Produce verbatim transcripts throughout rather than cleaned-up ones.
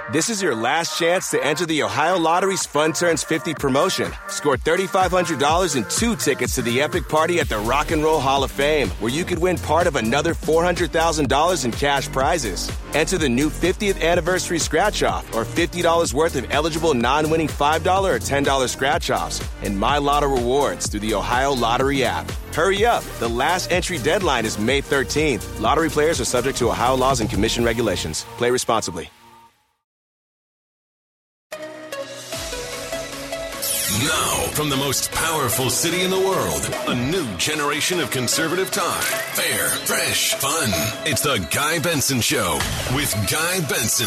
This is your last chance to enter the Ohio Lottery's Fun Turns fifty promotion. Score three thousand five hundred dollars and two tickets to the epic party at the Rock and Roll Hall of Fame, where you could win part of another four hundred thousand dollars in cash prizes. Enter the new fiftieth anniversary scratch-off or fifty dollars worth of eligible non-winning five dollars or ten dollars scratch-offs and My Lotto rewards through the Ohio Lottery app. Hurry up. The last entry deadline is May thirteenth. Lottery players are subject to Ohio laws and commission regulations. Play responsibly. Now, from the most powerful city in the world, a new generation of conservative talk. Fair, fresh, fun. It's the Guy Benson Show with Guy Benson.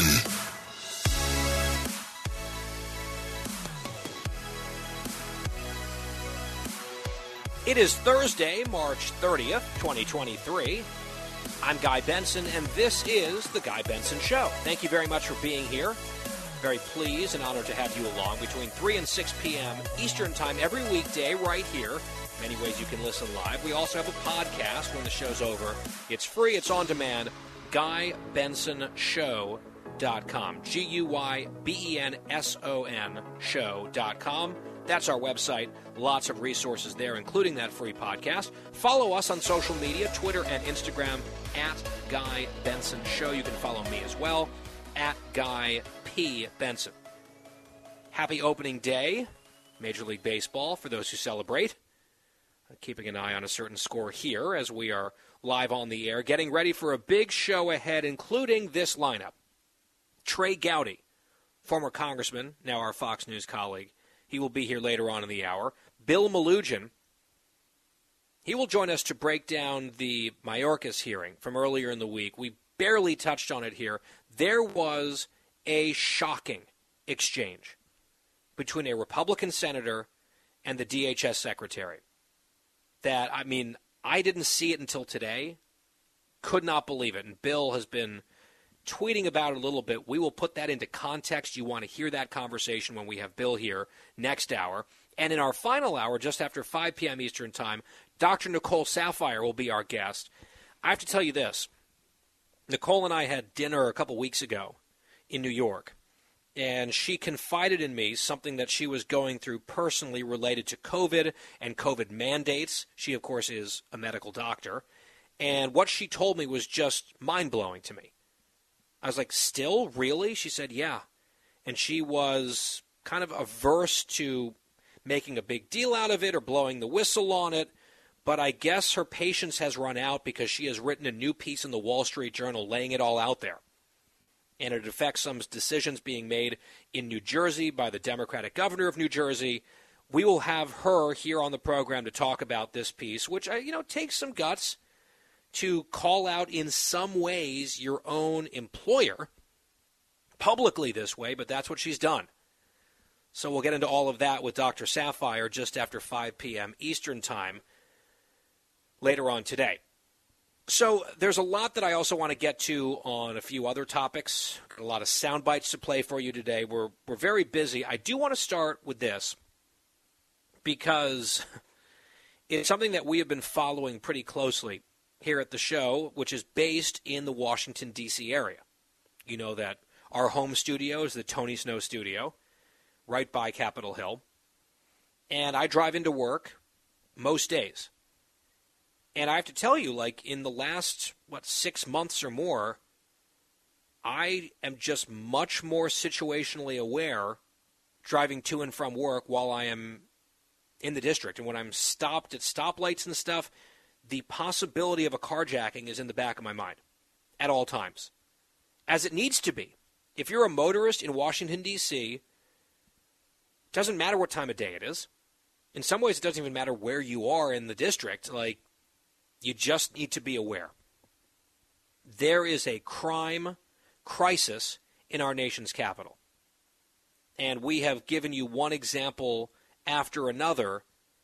It is Thursday, March thirtieth, twenty twenty-three. I'm Guy Benson, and this is the Guy Benson Show. Thank you very much for being here. Very pleased and honored to have you along between three and six p.m. Eastern Time every weekday right here. Many ways you can listen live. We also have a podcast when the show's over. It's free. It's on demand. guy benson show dot com. G U Y B E N S O N show dot com. That's our website. Lots of resources there, including that free podcast. Follow us on social media, Twitter and Instagram, at Guy Benson Show. You can follow me as well, at Guy P. Benson. Happy opening day, Major League Baseball, for those who celebrate. Keeping an eye on a certain score here as we are live on the air, getting ready for a big show ahead, including this lineup. Trey Gowdy, former congressman, now our Fox News colleague. He will be here later on in the hour. Bill Melugin, he will join us to break down the Mayorkas hearing from earlier in the week. We barely touched on it here. There was a shocking exchange between a Republican senator and the D H S secretary. That, I mean, I didn't see it until today. Could not believe it. And Bill has been tweeting about it a little bit. We will put that into context. You want to hear that conversation when we have Bill here next hour. And in our final hour, just after five p.m. Eastern Time, Doctor Nicole Saphier will be our guest. I have to tell you this. Nicole and I had dinner a couple weeks ago in New York, and she confided in me something that she was going through personally related to COVID and COVID mandates. She, of course, is a medical doctor, and what she told me was just mind-blowing to me. I was like, still? Really? She said, yeah. And she was kind of averse to making a big deal out of it or blowing the whistle on it, but I guess her patience has run out because she has written a new piece in the Wall Street Journal laying it all out there. And it affects some decisions being made in New Jersey by the Democratic governor of New Jersey. We will have her here on the program to talk about this piece, which, you know, takes some guts to call out in some ways your own employer publicly this way, but that's what she's done. So we'll get into all of that with Doctor Saphier just after five p.m. Eastern Time later on today. So there's a lot that I also want to get to on a few other topics. Got a lot of sound bites to play for you today. We're we're very busy. I do want to start with this because it's something that we have been following pretty closely here at the show, which is based in the Washington, D C area. You know that our home studio is the Tony Snow studio right by Capitol Hill. And I drive into work most days. And I have to tell you, like, in the last, what, six months or more, I am just much more situationally aware driving to and from work while I am in the district. And when I'm stopped at stoplights and stuff, the possibility of a carjacking is in the back of my mind at all times, as it needs to be. If you're a motorist in Washington, D C, it doesn't matter what time of day it is. In some ways, it doesn't even matter where you are in the district. Like, you just need to be aware. There is a crime crisis in our nation's capital. And we have given you one example after another,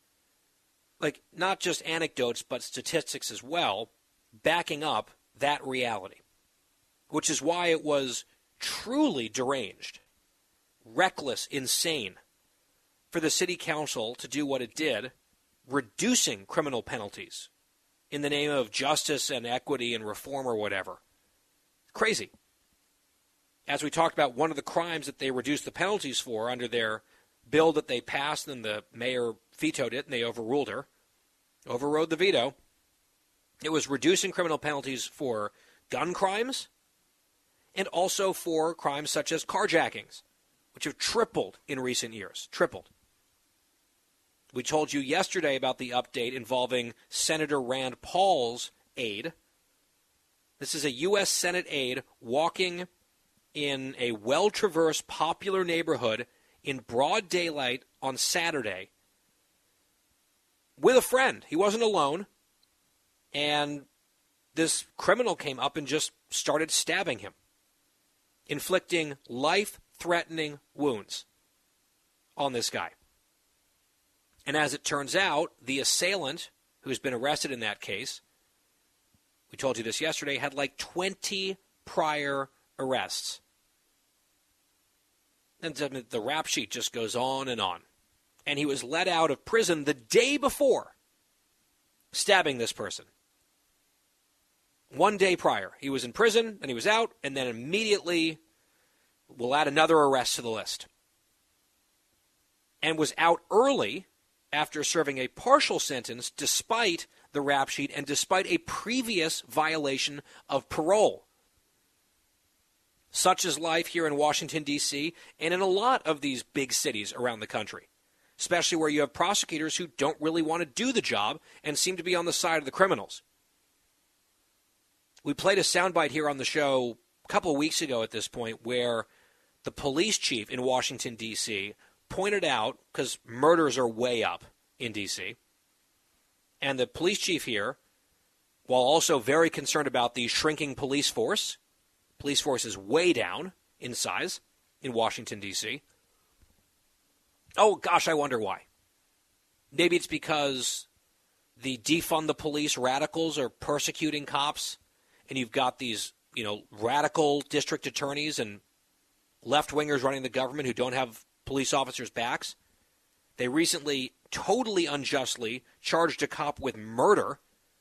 like not just anecdotes, but statistics as well, backing up that reality, which is why it was truly deranged, reckless, insane for the city council to do what it did, reducing criminal penalties in the name of justice and equity and reform or whatever. Crazy. as we talked about, one of the crimes that they reduced the penalties for under their bill that they passed, and the mayor vetoed it, and they overruled her, overrode the veto. It was reducing criminal penalties for gun crimes and also for crimes such as carjackings, which have tripled in recent years, tripled. We told you yesterday about the update involving Senator Rand Paul's aide. This is a U S Senate aide walking in a well-traversed, popular neighborhood in broad daylight on Saturday with a friend. He wasn't alone. And this criminal came up and just started stabbing him, inflicting life-threatening wounds on this guy. And as it turns out, the assailant, who's been arrested in that case, we told you this yesterday, had like twenty prior arrests. And the rap sheet just goes on and on. And he was let out of prison the day before stabbing this person. One day prior. He was in prison, and he was out, and then immediately we'll add another arrest to the list. And was out early after serving a partial sentence despite the rap sheet and despite a previous violation of parole. Such is life here in Washington, D C, and in a lot of these big cities around the country, especially where you have prosecutors who don't really want to do the job and seem to be on the side of the criminals. We played a soundbite here on the show a couple of weeks ago at this point where the police chief in Washington, D C pointed out, because murders are way up in D C, and the police chief here, while also very concerned about the shrinking police force, police force is way down in size in Washington, D C. Oh, gosh, I wonder why. Maybe it's because the defund the police radicals are persecuting cops, and you've got these, you know, radical district attorneys and left-wingers running the government who don't have police officers' backs. They recently, totally unjustly, charged a cop with murder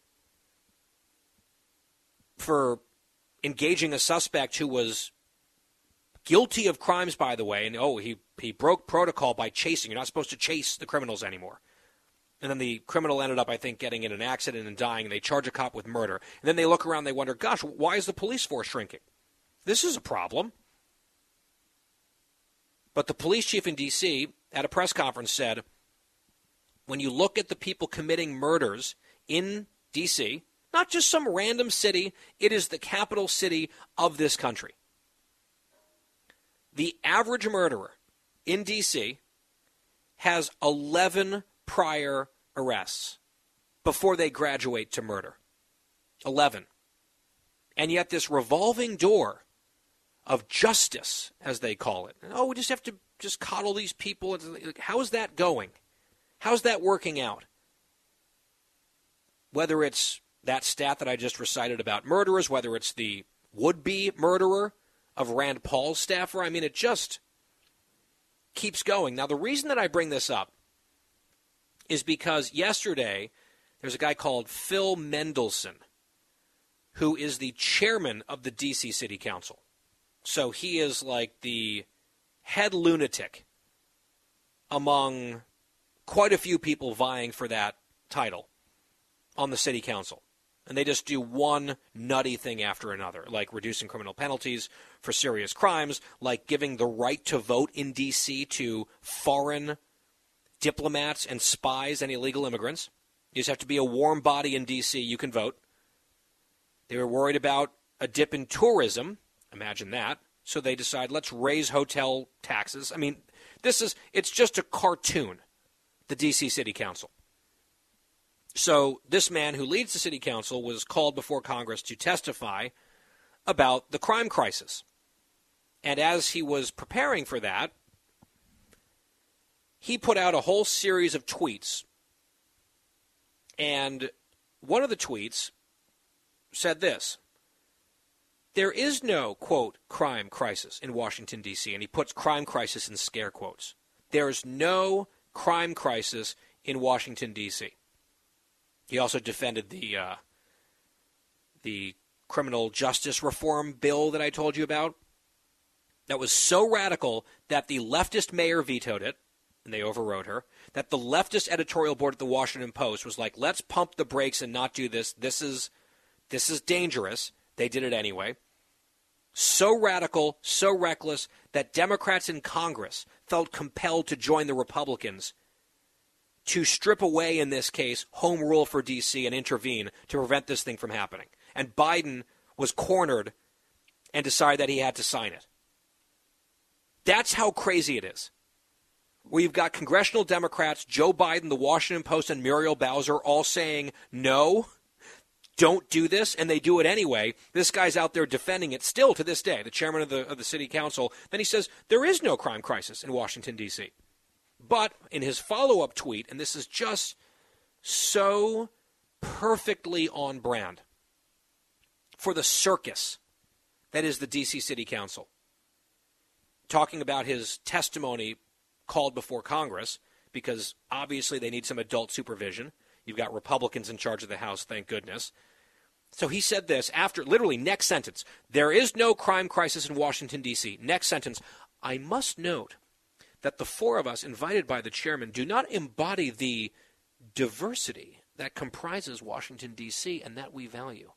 for engaging a suspect who was guilty of crimes, by the way, and oh, he, he broke protocol by chasing. You're not supposed to chase the criminals anymore. And then the criminal ended up, I think, getting in an accident and dying, and they charge a cop with murder. And then they look around, they wonder, gosh, why is the police force shrinking? This is a problem. But the police chief in D C at a press conference said, when you look at the people committing murders in D C, not just some random city, it is the capital city of this country. The average murderer in D C has eleven prior arrests before they graduate to murder. eleven. And yet this revolving door of justice, as they call it. Oh, we just have to just coddle these people. How is that going? How's that working out? Whether it's that stat that I just recited about murderers, whether it's the would-be murderer of Rand Paul's staffer, I mean, it just keeps going. Now, the reason that I bring this up is because yesterday there's a guy called Phil Mendelson, who is the chairman of the D C City Council. So he is like the head lunatic among quite a few people vying for that title on the city council. And they just do one nutty thing after another, like reducing criminal penalties for serious crimes, like giving the right to vote in D C to foreign diplomats and spies and illegal immigrants. You just have to be a warm body in D C, you can vote. They were worried about a dip in tourism. Imagine that. So they decide, let's raise hotel taxes. I mean, this is, it's just a cartoon, the D C City Council. So this man who leads the city council was called before Congress to testify about the crime crisis. And as he was preparing for that, he put out a whole series of tweets. And one of the tweets said this: there is no, quote, crime crisis in Washington, D C, and he puts crime crisis in scare quotes. There is no crime crisis in Washington, D C. He also defended the uh, the criminal justice reform bill that I told you about. that was so radical that the leftist mayor vetoed it, and they overrode her, that the leftist editorial board at the Washington Post was like, let's pump the brakes and not do this. This is this is dangerous. They did it anyway. So radical, so reckless, that Democrats in Congress felt compelled to join the Republicans to strip away, in this case, home rule for D C and intervene to prevent this thing from happening. And Biden was cornered and decided that he had to sign it. That's how crazy it is. We've got congressional Democrats, Joe Biden, the Washington Post, and Muriel Bowser all saying, no, don't do this, and they do it anyway. This guy's out there defending it still to this day, the chairman of the, of the city council. Then he says, there is no crime crisis in Washington, D C But in his follow-up tweet, and this is just so perfectly on brand for the circus that is the D C City Council, talking about his testimony called before Congress, because obviously they need some adult supervision. You've got Republicans in charge of the House, thank goodness. So he said this after, literally, next sentence, there is no crime crisis in Washington, D C Next sentence, I must note that the four of us invited by the chairman do not embody the diversity that comprises Washington, D C, and that we value.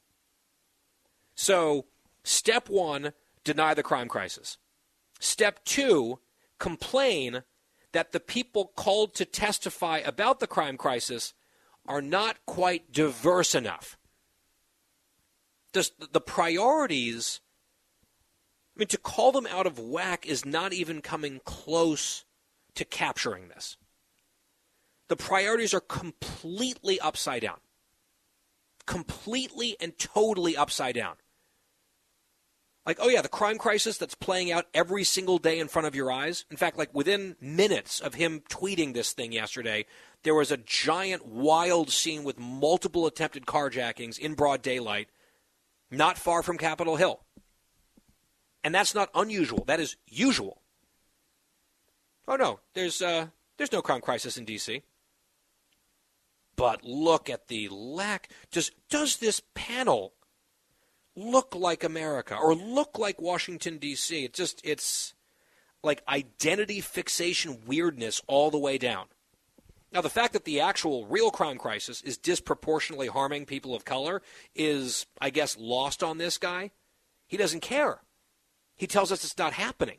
So, step one, deny the crime crisis. Step two, complain that the people called to testify about the crime crisis are not quite diverse enough. Does the priorities, I mean, to call them out of whack is not even coming close to capturing this. The priorities are completely upside down. Completely and totally upside down. Like, oh yeah, the crime crisis that's playing out every single day in front of your eyes. In fact, like within minutes of him tweeting this thing yesterday, there was a giant, wild scene with multiple attempted carjackings in broad daylight, not far from Capitol Hill. And that's not unusual. That is usual. Oh no, there's uh, there's no crime crisis in D C But look at the lack. Does does this panel look like America or look like Washington, D C? It just, it's like identity fixation weirdness all the way down. Now, the fact that the actual real crime crisis is disproportionately harming people of color is, I guess, lost on this guy. He doesn't care. He tells us it's not happening.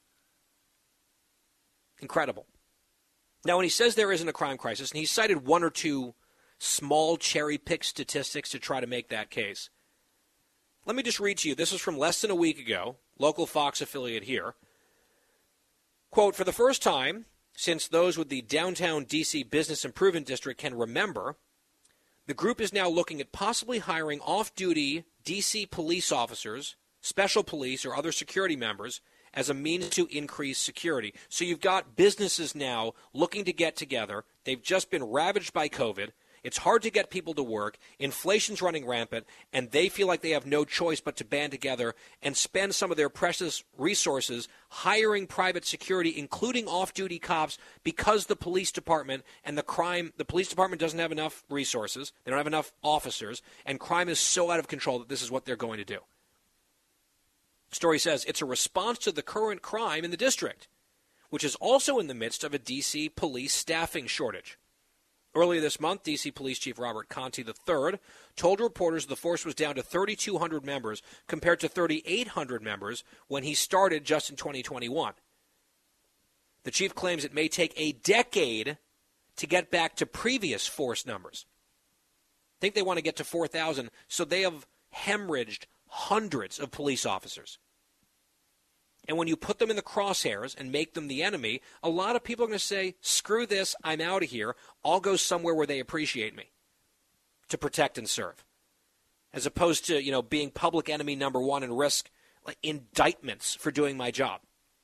Incredible. Now, when he says there isn't a crime crisis, and he cited one or two small cherry-picked statistics to try to make that case, let me just read to you. This was from less than a week ago, local Fox affiliate here. Quote, for the first time since those with the downtown D C Business Improvement District can remember, the group is now looking at possibly hiring off-duty D C police officers, special police, or other security members as a means to increase security. So you've got businesses now looking to get together. They've just been ravaged by COVID. It's hard to get people to work. Inflation's running rampant, and they feel like they have no choice but to band together and spend some of their precious resources hiring private security, including off-duty cops, because the police department and the crime, the police department doesn't have enough resources. They don't have enough officers, and crime is so out of control that this is what they're going to do. The story says it's a response to the current crime in the district, which is also in the midst of a D C police staffing shortage. Earlier this month, D C Police Chief Robert Conti the third told reporters the force was down to thirty-two hundred members compared to thirty-eight hundred members when he started just in twenty twenty-one. The chief claims it may take a decade to get back to previous force numbers. I think they want to get to four thousand, so they have hemorrhaged hundreds of police officers. And when you put them in the crosshairs and make them the enemy, a lot of people are going to say, screw this, I'm out of here. I'll go somewhere where they appreciate me to protect and serve. As opposed to, you know, being public enemy number one and risk like indictments for doing my job.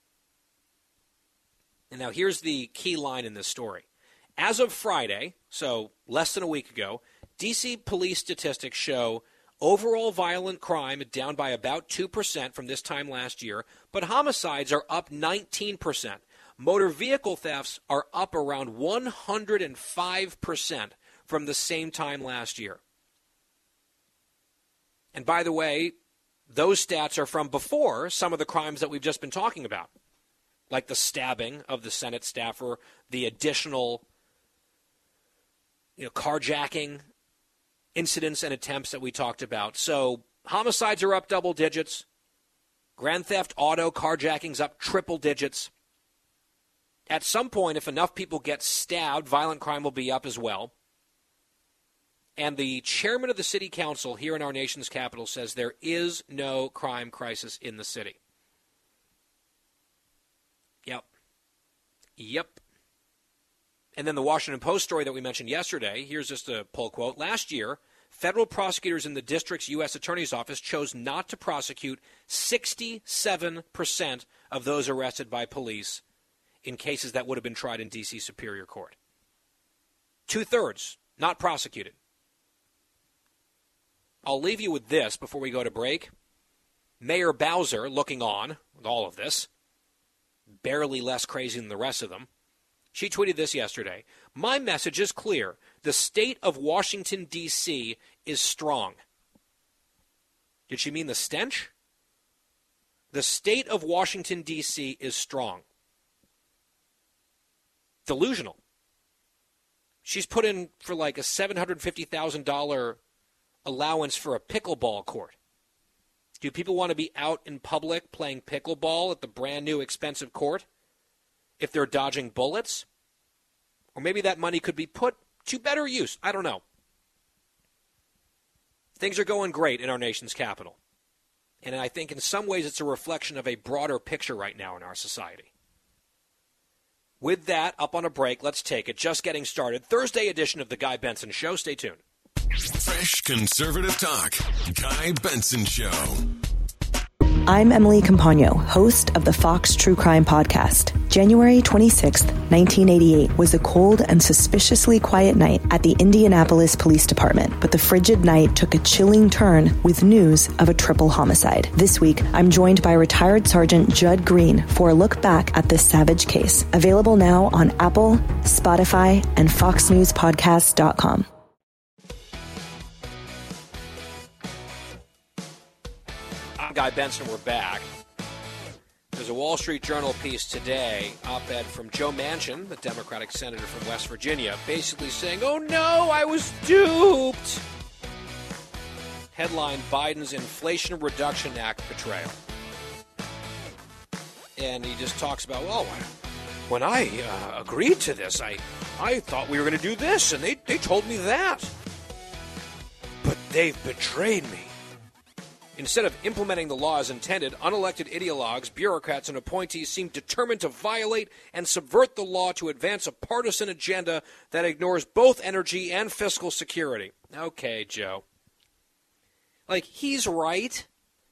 And now here's the key line in this story. As of Friday, so less than a week ago, D C police statistics show overall violent crime down by about two percent from this time last year, but homicides are up nineteen percent. Motor vehicle thefts are up around one hundred five percent from the same time last year. And by the way, those stats are from before some of the crimes that we've just been talking about, like the stabbing of the Senate staffer, the additional you know, carjacking incidents and attempts that we talked about. So homicides are up double digits. Grand theft auto carjackings up triple digits. At some point, if enough people get stabbed, violent crime will be up as well. And the chairman of the city council here in our nation's capital says there is no crime crisis in the city. Yep. Yep. And then the Washington Post story that we mentioned yesterday, here's just a pull quote. Last year, federal prosecutors in the district's U S Attorney's Office chose not to prosecute sixty-seven percent of those arrested by police in cases that would have been tried in D C Superior Court. Two-thirds not prosecuted. I'll leave you with this before we go to break. Mayor Bowser looking on with all of this, barely less crazy than the rest of them. She tweeted this yesterday. My message is clear. The state of Washington, D C is strong. Did she mean the stench? The state of Washington, D C is strong. Delusional. She's put in for like a seven hundred fifty thousand dollars allowance for a pickleball court. Do people want to be out in public playing pickleball at the brand new expensive court if they're dodging bullets? Or maybe that money could be put to better use. I don't know. Things are going great in our nation's capital. And I think in some ways it's a reflection of a broader picture right now in our society. With that, up on a break, let's take it. Just getting started. Thursday edition of The Guy Benson Show. Stay tuned. Fresh conservative talk. Guy Benson Show. I'm Emily Campagno, host of the Fox True Crime Podcast. January twenty-sixth, nineteen eighty-eight was a cold and suspiciously quiet night at the Indianapolis Police Department, but the frigid night took a chilling turn with news of a triple homicide. This week, I'm joined by retired Sergeant Judd Green for a look back at this savage case. Available now on Apple, Spotify, and fox news podcast dot com. Guy Benson, we're back. There's a Wall Street Journal piece today, op-ed from Joe Manchin, the Democratic senator from West Virginia, basically saying, oh no, I was duped. Headline, Biden's Inflation Reduction Act betrayal. And he just talks about, well, when I uh, agreed to this, I, I thought we were going to do this, and they, they told me that. But they've betrayed me. Instead of implementing the law as intended, unelected ideologues, bureaucrats, and appointees seem determined to violate and subvert the law to advance a partisan agenda that ignores both energy and fiscal security. Okay, Joe. Like, he's right,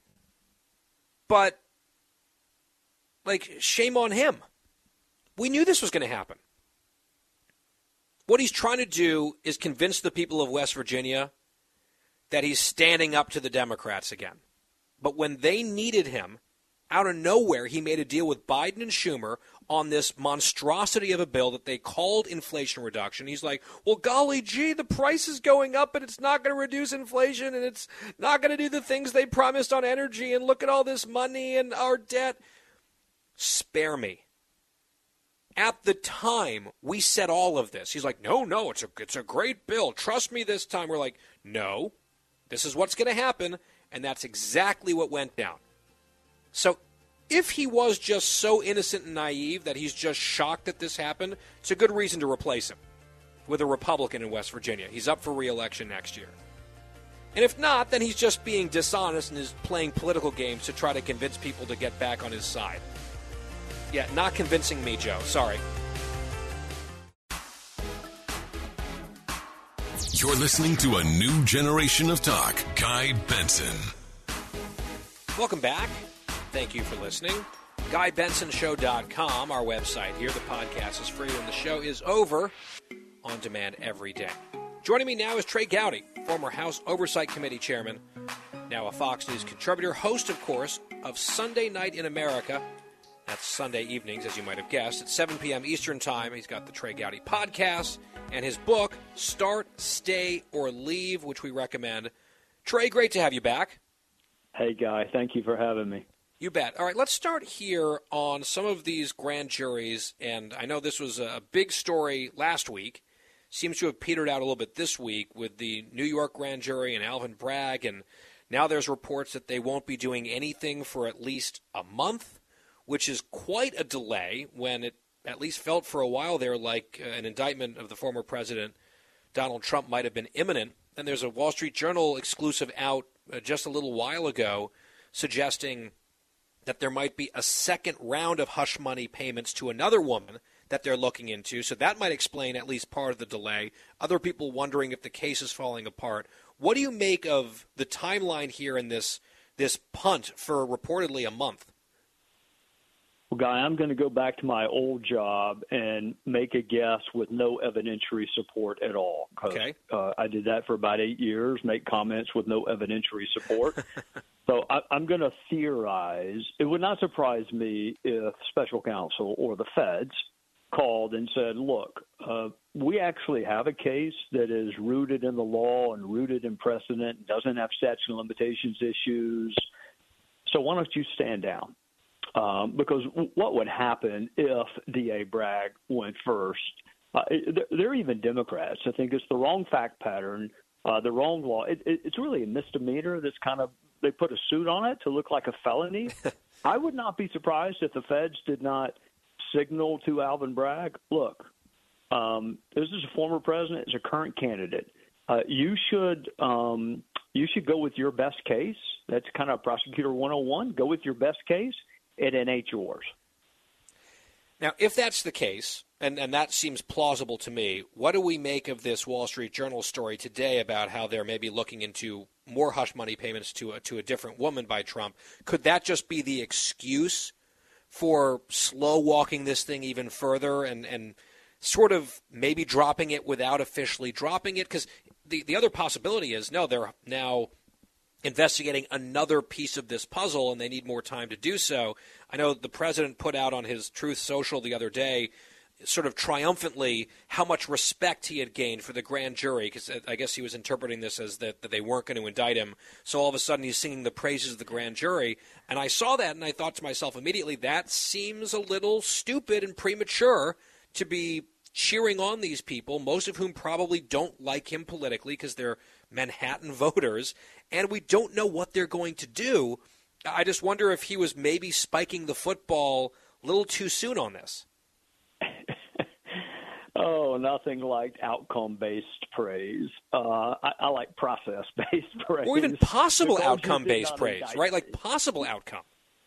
but, like, shame on him. We knew this was going to happen. What he's trying to do is convince the people of West Virginia that he's standing up to the Democrats again. But when they needed him, out of nowhere, he made a deal with Biden and Schumer on this monstrosity of a bill that they called inflation reduction. He's like, well, golly gee, the price is going up, and it's not going to reduce inflation, and it's not going to do the things they promised on energy, and look at all this money and our debt. Spare me. At the time, we said all of this. He's like, no, no, it's a, it's a great bill. Trust me this time. We're like, no. This is what's going to happen, and that's exactly what went down. So if he was just so innocent and naive that he's just shocked that this happened, it's a good reason to replace him with a Republican in West Virginia. He's up for re-election next year. And if not, then he's just being dishonest and is playing political games to try to convince people to get back on his side. Yeah, not convincing me, Joe. Sorry. You're listening to a new generation of talk. Guy Benson. Welcome back. Thank you for listening. Guy Benson Show dot com, our website here. The podcast is free and the show is over on demand every day. Joining me now is Trey Gowdy, former House Oversight Committee chairman, now a Fox News contributor, host, of course, of Sunday Night in America. That's Sunday evenings, as you might have guessed, at seven p.m. Eastern Time. He's got the Trey Gowdy podcast and his book, Start, Stay, or Leave, which we recommend. Trey, great to have you back. Hey, Guy. Thank you for having me. You bet. All right, let's start here on some of these grand juries. And I know this was a big story last week. Seems to have petered out a little bit this week with the New York grand jury and Alvin Bragg. And now there's reports that they won't be doing anything for at least a month, which is quite a delay when it at least felt for a while there like an indictment of the former president, Donald Trump, might have been imminent. And there's a Wall Street Journal exclusive out uh, just a little while ago suggesting that there might be a second round of hush money payments to another woman that they're looking into. So that might explain at least part of the delay. Other people wondering if the case is falling apart. What do you make of the timeline here in this this punt for reportedly a month? Well, Guy, I'm going to go back to my old job and make a guess with no evidentiary support at all. Okay. Uh, I did that for about eight years, make comments with no evidentiary support. So I, I'm going to theorize. It would not surprise me if special counsel or the feds called and said, look, uh, we actually have a case that is rooted in the law and rooted in precedent, doesn't have statute of limitations issues. So why don't you stand down? Um, because what would happen if D A Bragg went first? Uh, they're even Democrats. I think it's the wrong fact pattern, uh, the wrong law. It, it, it's really a misdemeanor that's kind of – they put a suit on it to look like a felony. I would not be surprised if the feds did not signal to Alvin Bragg, look, um, this is a former president, it's a current candidate. Uh, you should um, you should go with your best case. That's kind of Prosecutor one oh one. Go with your best case. It ain't yours. Now, if that's the case, and, and that seems plausible to me, what do we make of this Wall Street Journal story today about how they're maybe looking into more hush money payments to a, to a different woman by Trump? Could that just be the excuse for slow walking this thing even further and, and sort of maybe dropping it without officially dropping it? Because the, the other possibility is, no, they're now investigating another piece of this puzzle, and they need more time to do so. I know the president put out on his Truth Social the other day sort of triumphantly how much respect he had gained for the grand jury, because I guess he was interpreting this as that, that they weren't going to indict him. So all of a sudden he's singing the praises of the grand jury. And I saw that, and I thought to myself immediately, that seems a little stupid and premature to be cheering on these people, most of whom probably don't like him politically because they're Manhattan voters, and we don't know what they're going to do. I just wonder if he was maybe spiking the football a little too soon on this. Oh, nothing like outcome-based praise. Uh, I, I like process-based praise. Or even possible outcome-based praise, right? Like possible outcome.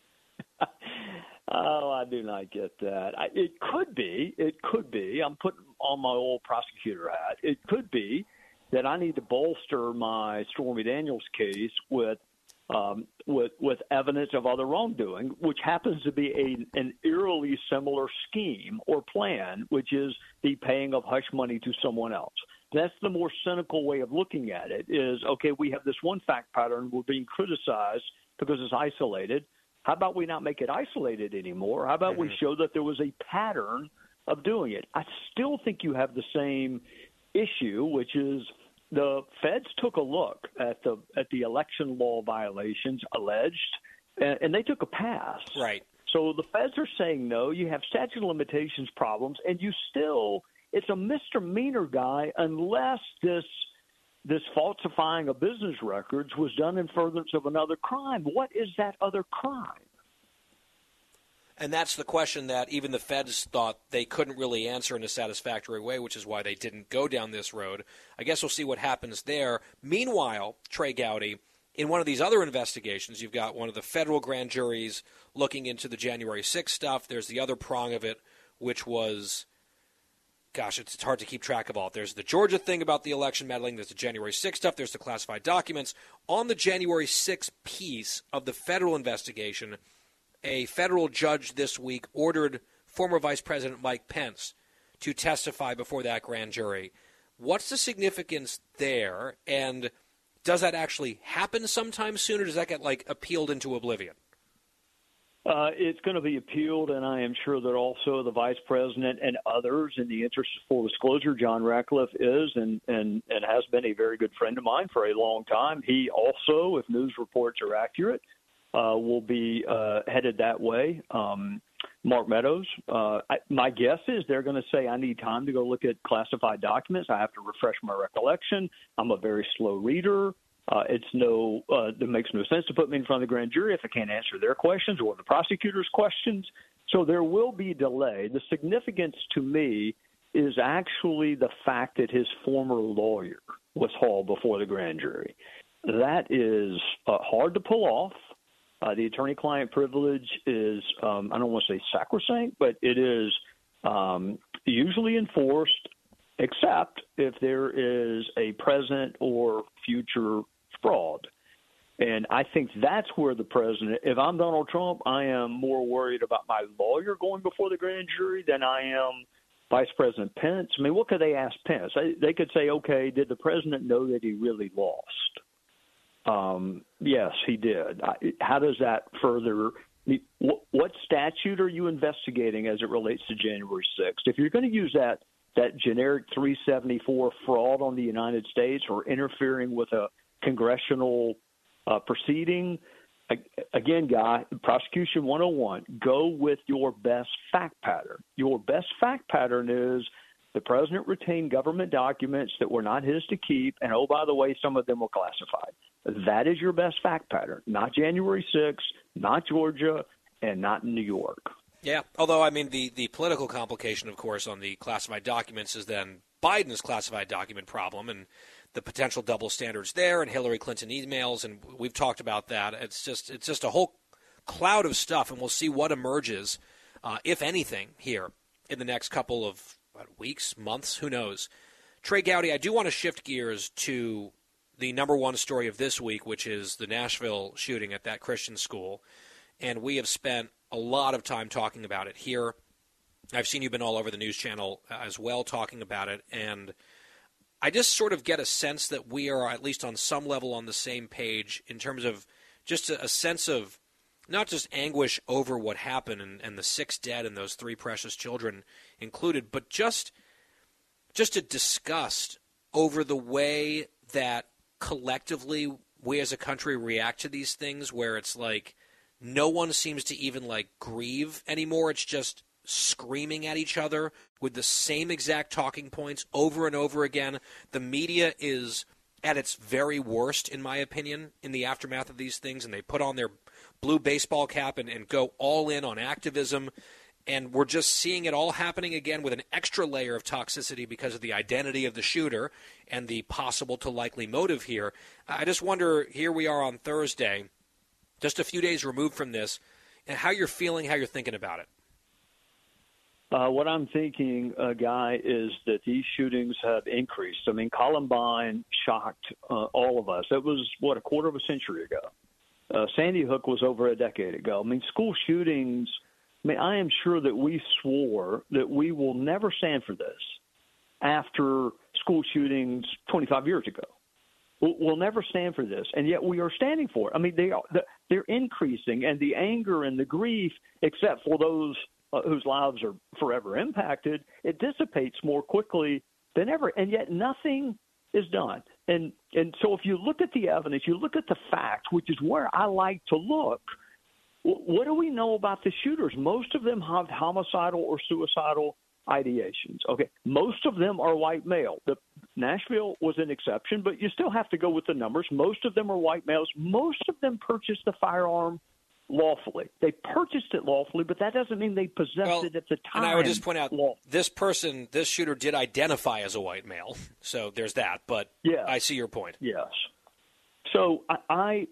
Oh, I do not get that. I, it could be. It could be. I'm putting on my old prosecutor hat. It could be that I need to bolster my Stormy Daniels case with um, with with evidence of other wrongdoing, which happens to be a, an eerily similar scheme or plan, which is the paying of hush money to someone else. That's the more cynical way of looking at it is, okay, we have this one fact pattern. We're being criticized because it's isolated. How about we not make it isolated anymore? How about mm-hmm. we show that there was a pattern of doing it? I still think you have the same issue, which is the feds took a look at the at the election law violations alleged, and, and they took a pass. Right. So the feds are saying no. You have statute of limitations problems, and you still it's a misdemeanor, Guy, unless this this falsifying of business records was done in furtherance of another crime. What is that other crime? And that's the question that even the feds thought they couldn't really answer in a satisfactory way, which is why they didn't go down this road. I guess we'll see what happens there. Meanwhile, Trey Gowdy, in one of these other investigations, you've got one of the federal grand juries looking into the January sixth stuff. There's the other prong of it, which was, gosh, it's hard to keep track of all. There's the Georgia thing about the election meddling. There's the January sixth stuff. There's the classified documents. On the January sixth piece of the federal investigation, a federal judge this week ordered former Vice President Mike Pence to testify before that grand jury. What's the significance there, and does that actually happen sometime soon, or does that get, like, appealed into oblivion? Uh, it's going to be appealed, and I am sure that also the vice president and others, in the interest of full disclosure, John Ratcliffe is and, and, and has been a very good friend of mine for a long time. He also, if news reports are accurate, uh, will be uh, headed that way. Um, Mark Meadows, uh, I, my guess is they're going to say, I need time to go look at classified documents. I have to refresh my recollection. I'm a very slow reader. Uh, it's no, uh, it makes no sense to put me in front of the grand jury if I can't answer their questions or the prosecutor's questions. So there will be delay. The significance to me is actually the fact that his former lawyer was hauled before the grand jury. That is uh, hard to pull off. Uh, the attorney-client privilege is, um, I don't want to say sacrosanct, but it is um, usually enforced, except if there is a present or future fraud. And I think that's where the president, if I'm Donald Trump, I am more worried about my lawyer going before the grand jury than I am Vice President Pence. I mean, what could they ask Pence? They could say, okay, did the president know that he really lost? Um, yes, he did. How does that further – what statute are you investigating as it relates to January sixth? If you're going to use that that generic three seventy-four fraud on the United States or interfering with a congressional uh, proceeding, again, Guy, prosecution one oh one, go with your best fact pattern. Your best fact pattern is the president retained government documents that were not his to keep, and, oh, by the way, some of them were classified. That is your best fact pattern, not January sixth, not Georgia, and not New York. Yeah, although, I mean, the, the political complication, of course, on the classified documents is then Biden's classified document problem and the potential double standards there and Hillary Clinton emails, and we've talked about that. It's just it's just a whole cloud of stuff, and we'll see what emerges, uh, if anything, here in the next couple of what, weeks, months, who knows. Trey Gowdy, I do want to shift gears to the number one story of this week, which is the Nashville shooting at that Christian school, and we have spent a lot of time talking about it here. I've seen you've been all over the news channel as well talking about it, and I just sort of get a sense that we are at least on some level on the same page in terms of just a, a sense of not just anguish over what happened and, and the six dead and those three precious children included, but just just a disgust over the way that collectively we as a country react to these things, where it's like no one seems to even like grieve anymore. It's just screaming at each other with the same exact talking points over and over again. The media is at its very worst, in my opinion, in the aftermath of these things, and they put on their blue baseball cap and, and go all in on activism. And we're just seeing it all happening again with an extra layer of toxicity because of the identity of the shooter and the possible to likely motive here. I just wonder, here we are on Thursday, just a few days removed from this, and how you're feeling, how you're thinking about it. Uh, what I'm thinking, uh, Guy, is that these shootings have increased. I mean, Columbine shocked uh, all of us. It was, what, a quarter of a century ago. Uh, Sandy Hook was over a decade ago. I mean, school shootings, I mean, I am sure that we swore that we will never stand for this after school shootings twenty-five years ago. We'll, we'll never stand for this, and yet we are standing for it. I mean, they are, they're increasing, and the anger and the grief, except for those uh, whose lives are forever impacted, it dissipates more quickly than ever, and yet nothing is done. And and so if you look at the evidence, you look at the facts, which is where I like to look, what do we know about the shooters? Most of them have homicidal or suicidal ideations. Okay, most of them are white male. The Nashville was an exception, but you still have to go with the numbers. Most of them are white males. Most of them purchased the firearm lawfully. They purchased it lawfully, but that doesn't mean they possessed well, it at the time. And I would just point out, lawfully. this person, this shooter did identify as a white male, so there's that. But yes. I see your point. Yes. So I, I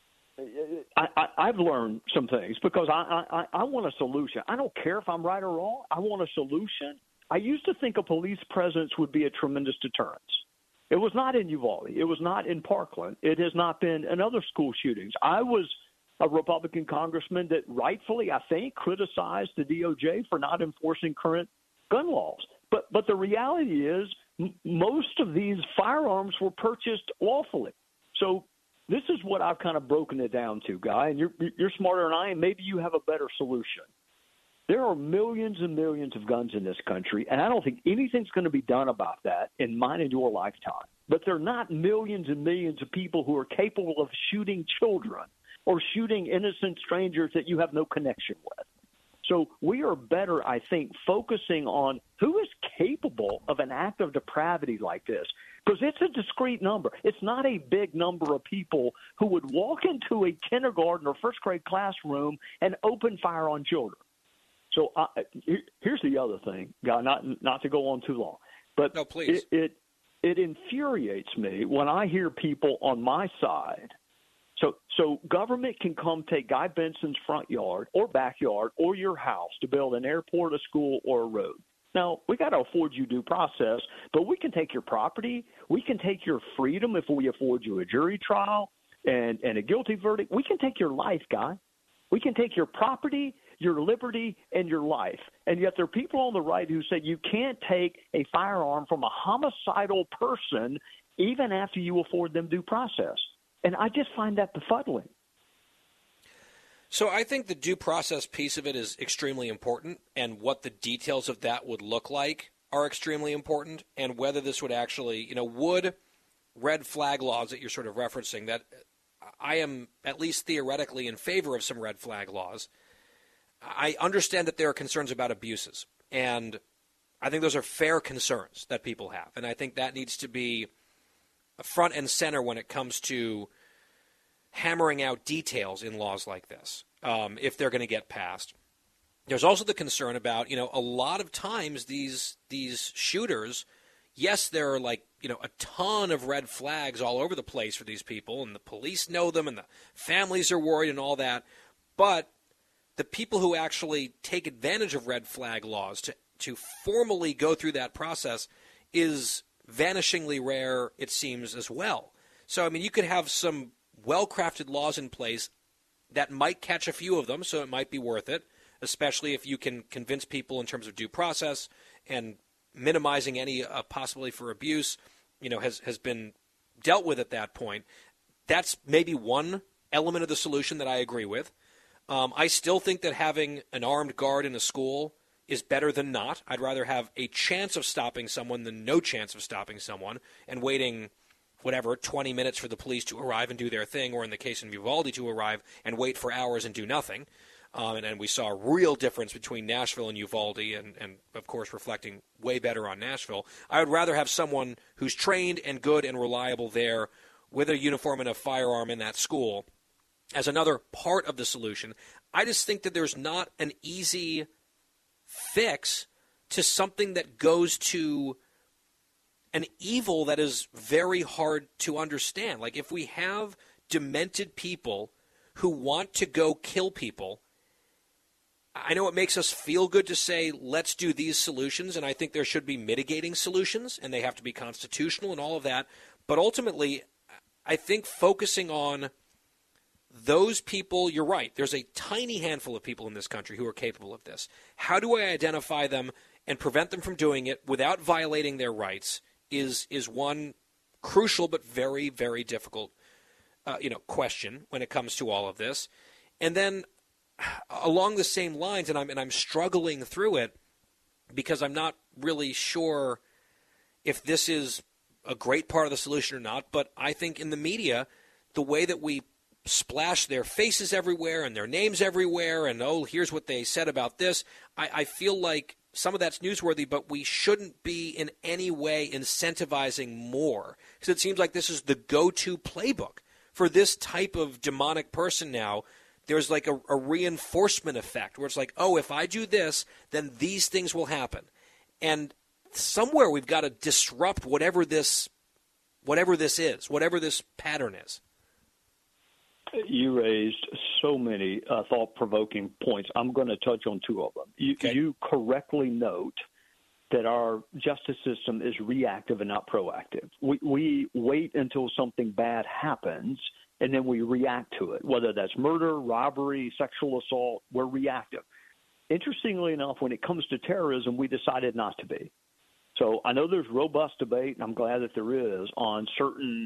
I, I, I've learned some things because I, I, I want a solution. I don't care if I'm right or wrong. I want a solution. I used to think a police presence would be a tremendous deterrence. It was not in Uvalde. It was not in Parkland. It has not been in other school shootings. I was a Republican congressman that rightfully, I think, criticized the D O J for not enforcing current gun laws. But, but the reality is m- most of these firearms were purchased lawfully. So this is what I've kind of broken it down to, Guy, and you're you're smarter than I am. Maybe you have a better solution. There are millions and millions of guns in this country, and I don't think anything's going to be done about that in mine and your lifetime. But there are not millions and millions of people who are capable of shooting children or shooting innocent strangers that you have no connection with. So we are better, I think, focusing on who is capable of an act of depravity like this. Because it's a discrete number. It's not a big number of people who would walk into a kindergarten or first grade classroom and open fire on children. So I, here's the other thing, Guy, not not to go on too long, but no, please. It, it it infuriates me when I hear people on my side. So so government can come take Guy Benson's front yard or backyard or your house to build an airport, a school, or a road. Now, we got to afford you due process, but we can take your property. We can take your freedom if we afford you a jury trial and, and a guilty verdict. We can take your life, Guy. We can take your property, your liberty, and your life. And yet there are people on the right who say you can't take a firearm from a homicidal person even after you afford them due process. And I just find that befuddling. So I think the due process piece of it is extremely important, and what the details of that would look like are extremely important, and whether this would actually, you know, would red flag laws that you're sort of referencing, that I am at least theoretically in favor of some red flag laws. I understand that there are concerns about abuses, and I think those are fair concerns that people have, and I think that needs to be front and center when it comes to hammering out details in laws like this, um, if they're going to get passed. There's also the concern about, you know, a lot of times these these shooters, yes, there are like, you know, a ton of red flags all over the place for these people, and the police know them, and the families are worried and all that, but the people who actually take advantage of red flag laws to, to formally go through that process is vanishingly rare, it seems, as well. So, I mean, you could have some well-crafted laws in place that might catch a few of them, so it might be worth it, especially if you can convince people in terms of due process and minimizing any uh, possibility for abuse, you know, has, has been dealt with at that point. That's maybe one element of the solution that I agree with. Um, I still think that having an armed guard in a school is better than not. I'd rather have a chance of stopping someone than no chance of stopping someone and waiting, whatever, twenty minutes for the police to arrive and do their thing, or in the case of Uvalde, to arrive and wait for hours and do nothing. Um, and, and we saw a real difference between Nashville and Uvalde, and, and, of course, reflecting way better on Nashville. I would rather have someone who's trained and good and reliable there with a uniform and a firearm in that school as another part of the solution. I just think that there's not an easy fix to something that goes to an evil that is very hard to understand. Like, if we have demented people who want to go kill people, I know it makes us feel good to say, let's do these solutions, and I think there should be mitigating solutions, and they have to be constitutional and all of that. But ultimately, I think focusing on those people, you're right, there's a tiny handful of people in this country who are capable of this. How do I identify them and prevent them from doing it without violating their rights is is one crucial but very, very difficult uh, you know, question when it comes to all of this. And then along the same lines, and I'm and I'm struggling through it because I'm not really sure if this is a great part of the solution or not, but I think in the media, the way that we splash their faces everywhere and their names everywhere and, oh, here's what they said about this, I, I feel like some of that's newsworthy, but we shouldn't be in any way incentivizing more, because it seems like this is the go-to playbook for this type of demonic person now. There's like a, a reinforcement effect where it's like, oh, if I do this, then these things will happen. And somewhere we've got to disrupt whatever this whatever this is, whatever this pattern is. You raised so many uh, thought-provoking points. I'm going to touch on two of them. You, okay. you correctly note that our justice system is reactive and not proactive. We, we wait until something bad happens, and then we react to it, whether that's murder, robbery, sexual assault. We're reactive. Interestingly enough, when it comes to terrorism, we decided not to be. So I know there's robust debate, and I'm glad that there is, on certain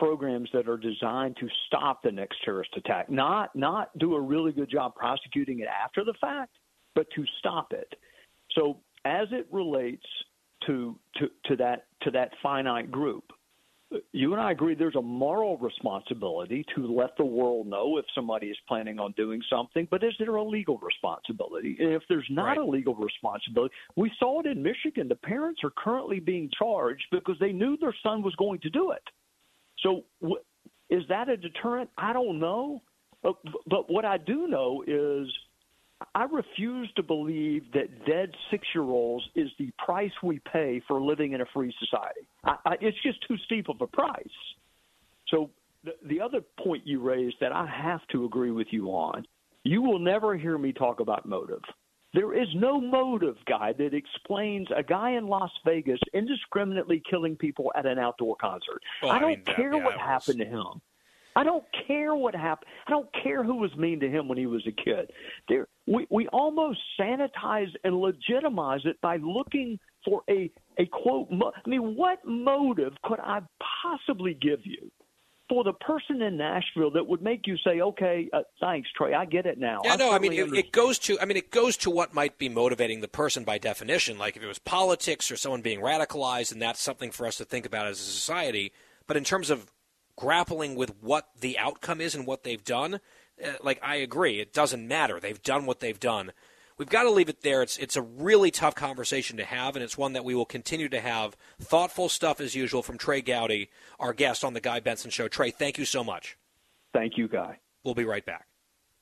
programs that are designed to stop the next terrorist attack, not not do a really good job prosecuting it after the fact, but to stop it. So as it relates to to, to that to that finite group, you and I agree there's a moral responsibility to let the world know if somebody is planning on doing something, but is there a legal responsibility? If there's not right. a legal responsibility, we saw it in Michigan. The parents are currently being charged because they knew their son was going to do it. So w- is that a deterrent? I don't know. But, but what I do know is I refuse to believe that dead six-year-olds is the price we pay for living in a free society. I, I, it's just too steep of a price. So the, the other point you raised that I have to agree with you on, you will never hear me talk about motive. There is no motive, Guy, that explains a guy in Las Vegas indiscriminately killing people at an outdoor concert. Well, I don't I mean, that, care yeah, what was... happened to him. I don't care what happened. I don't care who was mean to him when he was a kid. There, we, we almost sanitize and legitimize it by looking for a, a quote. Mo- I mean, what motive could I possibly give you for the person in Nashville that would make you say, okay, uh, thanks, Trey, I get it now? Yeah, I no, I mean, under- it, it goes to, I mean, it goes to what might be motivating the person by definition. Like if it was politics or someone being radicalized, and that's something for us to think about as a society. But in terms of grappling with what the outcome is and what they've done, uh, like I agree, it doesn't matter. They've done what they've done. We've got to leave it there. It's it's a really tough conversation to have, and it's one that we will continue to have. Thoughtful stuff as usual from Trey Gowdy, our guest on the Guy Benson Show. Trey, thank you so much. Thank you, Guy. We'll be right back.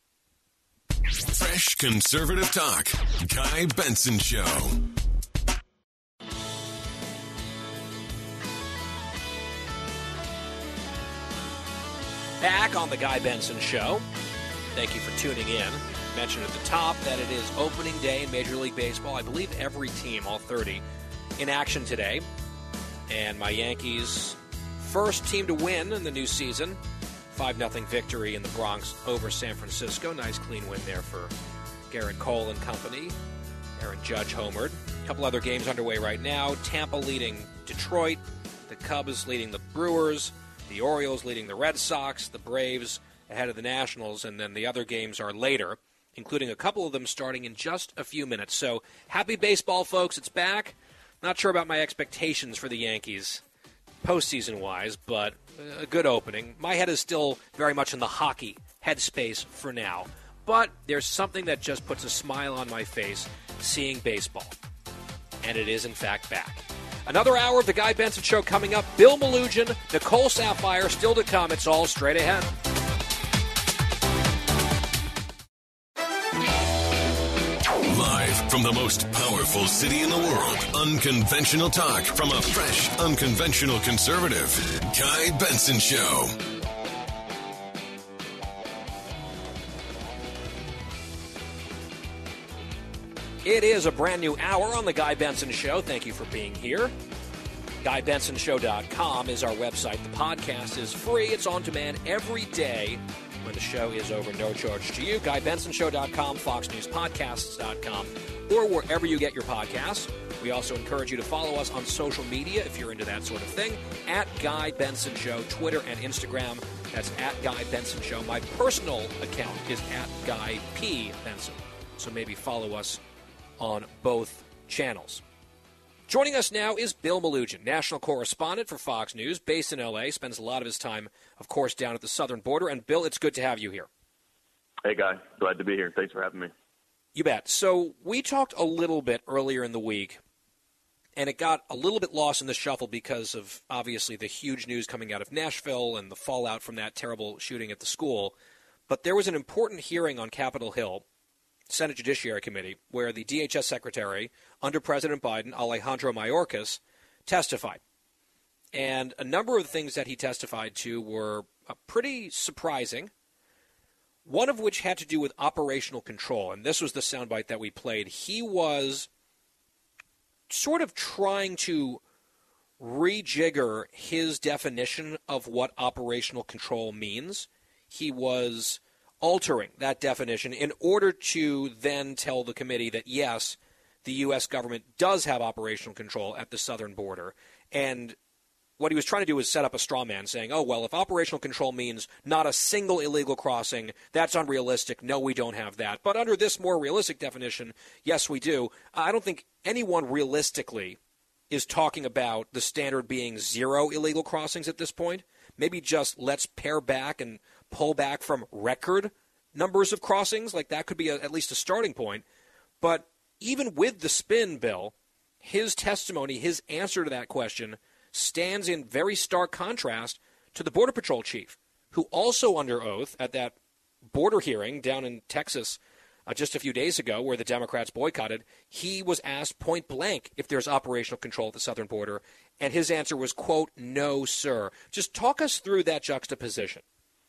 Fresh conservative talk. Guy Benson Show. Back on the Guy Benson Show. Thank you for tuning in. Mentioned at the top that it is opening day in Major League Baseball. I believe every team, all thirty, in action today. And my Yankees, first team to win in the new season. five nothing victory in the Bronx over San Francisco. Nice clean win there for Garrett Cole and company. Aaron Judge homered. A couple other games underway right now. Tampa leading Detroit. The Cubs leading the Brewers. The Orioles leading the Red Sox, the Braves ahead of the Nationals, and then the other games are later, including a couple of them starting in just a few minutes. So happy baseball, folks. It's back. Not sure about my expectations for the Yankees postseason-wise, but a good opening. My head is still very much in the hockey headspace for now. But there's something that just puts a smile on my face seeing baseball. And it is, in fact, back. Another hour of the Guy Benson Show coming up. Bill Melugin, Nicole Saphier, still to come. It's all straight ahead. Live from the most powerful city in the world, unconventional talk from a fresh, unconventional conservative. Guy Benson Show. It is a brand new hour on the Guy Benson Show. Thank you for being here. Guy Benson Show dot com is our website. The podcast is free. It's on demand every day when the show is over. No charge to you. Guy Benson Show dot com, Fox News Podcasts dot com, or wherever you get your podcasts. We also encourage you to follow us on social media if you're into that sort of thing. At Guy Benson Show, Twitter and Instagram. That's at Guy Benson Show. My personal account is at Guy P. Benson. So maybe follow us on both channels. Joining us now is Bill Melugin, national correspondent for Fox News, based in L A, spends a lot of his time, of course, down at the southern border. And, Bill, it's good to have you here. Hey, Guy. Glad to be here. Thanks for having me. You bet. So we talked a little bit earlier in the week, and it got a little bit lost in the shuffle because of, obviously, the huge news coming out of Nashville and the fallout from that terrible shooting at the school. But there was an important hearing on Capitol Hill, Senate Judiciary Committee, where the D H S Secretary under President Biden, Alejandro Mayorkas, testified. And a number of things that he testified to were uh, pretty surprising, one of which had to do with operational control. And this was the soundbite that we played. He was sort of trying to rejigger his definition of what operational control means. He was altering that definition in order to then tell the committee that, yes, the U S government does have operational control at the southern border. And what he was trying to do was set up a straw man saying, oh, well, if operational control means not a single illegal crossing, that's unrealistic. No, we don't have that. But under this more realistic definition, yes, we do. I don't think anyone realistically is talking about the standard being zero illegal crossings at this point. Maybe just let's pare back and pull back from record numbers of crossings. Like that could be a, at least a starting point. But even with the spin, Bill, his testimony, his answer to that question stands in very stark contrast to the Border Patrol chief, who also under oath at that border hearing down in Texas uh, just a few days ago where the Democrats boycotted, he was asked point blank if there's operational control at the southern border, and his answer was, quote, no, sir. Just talk us through that juxtaposition.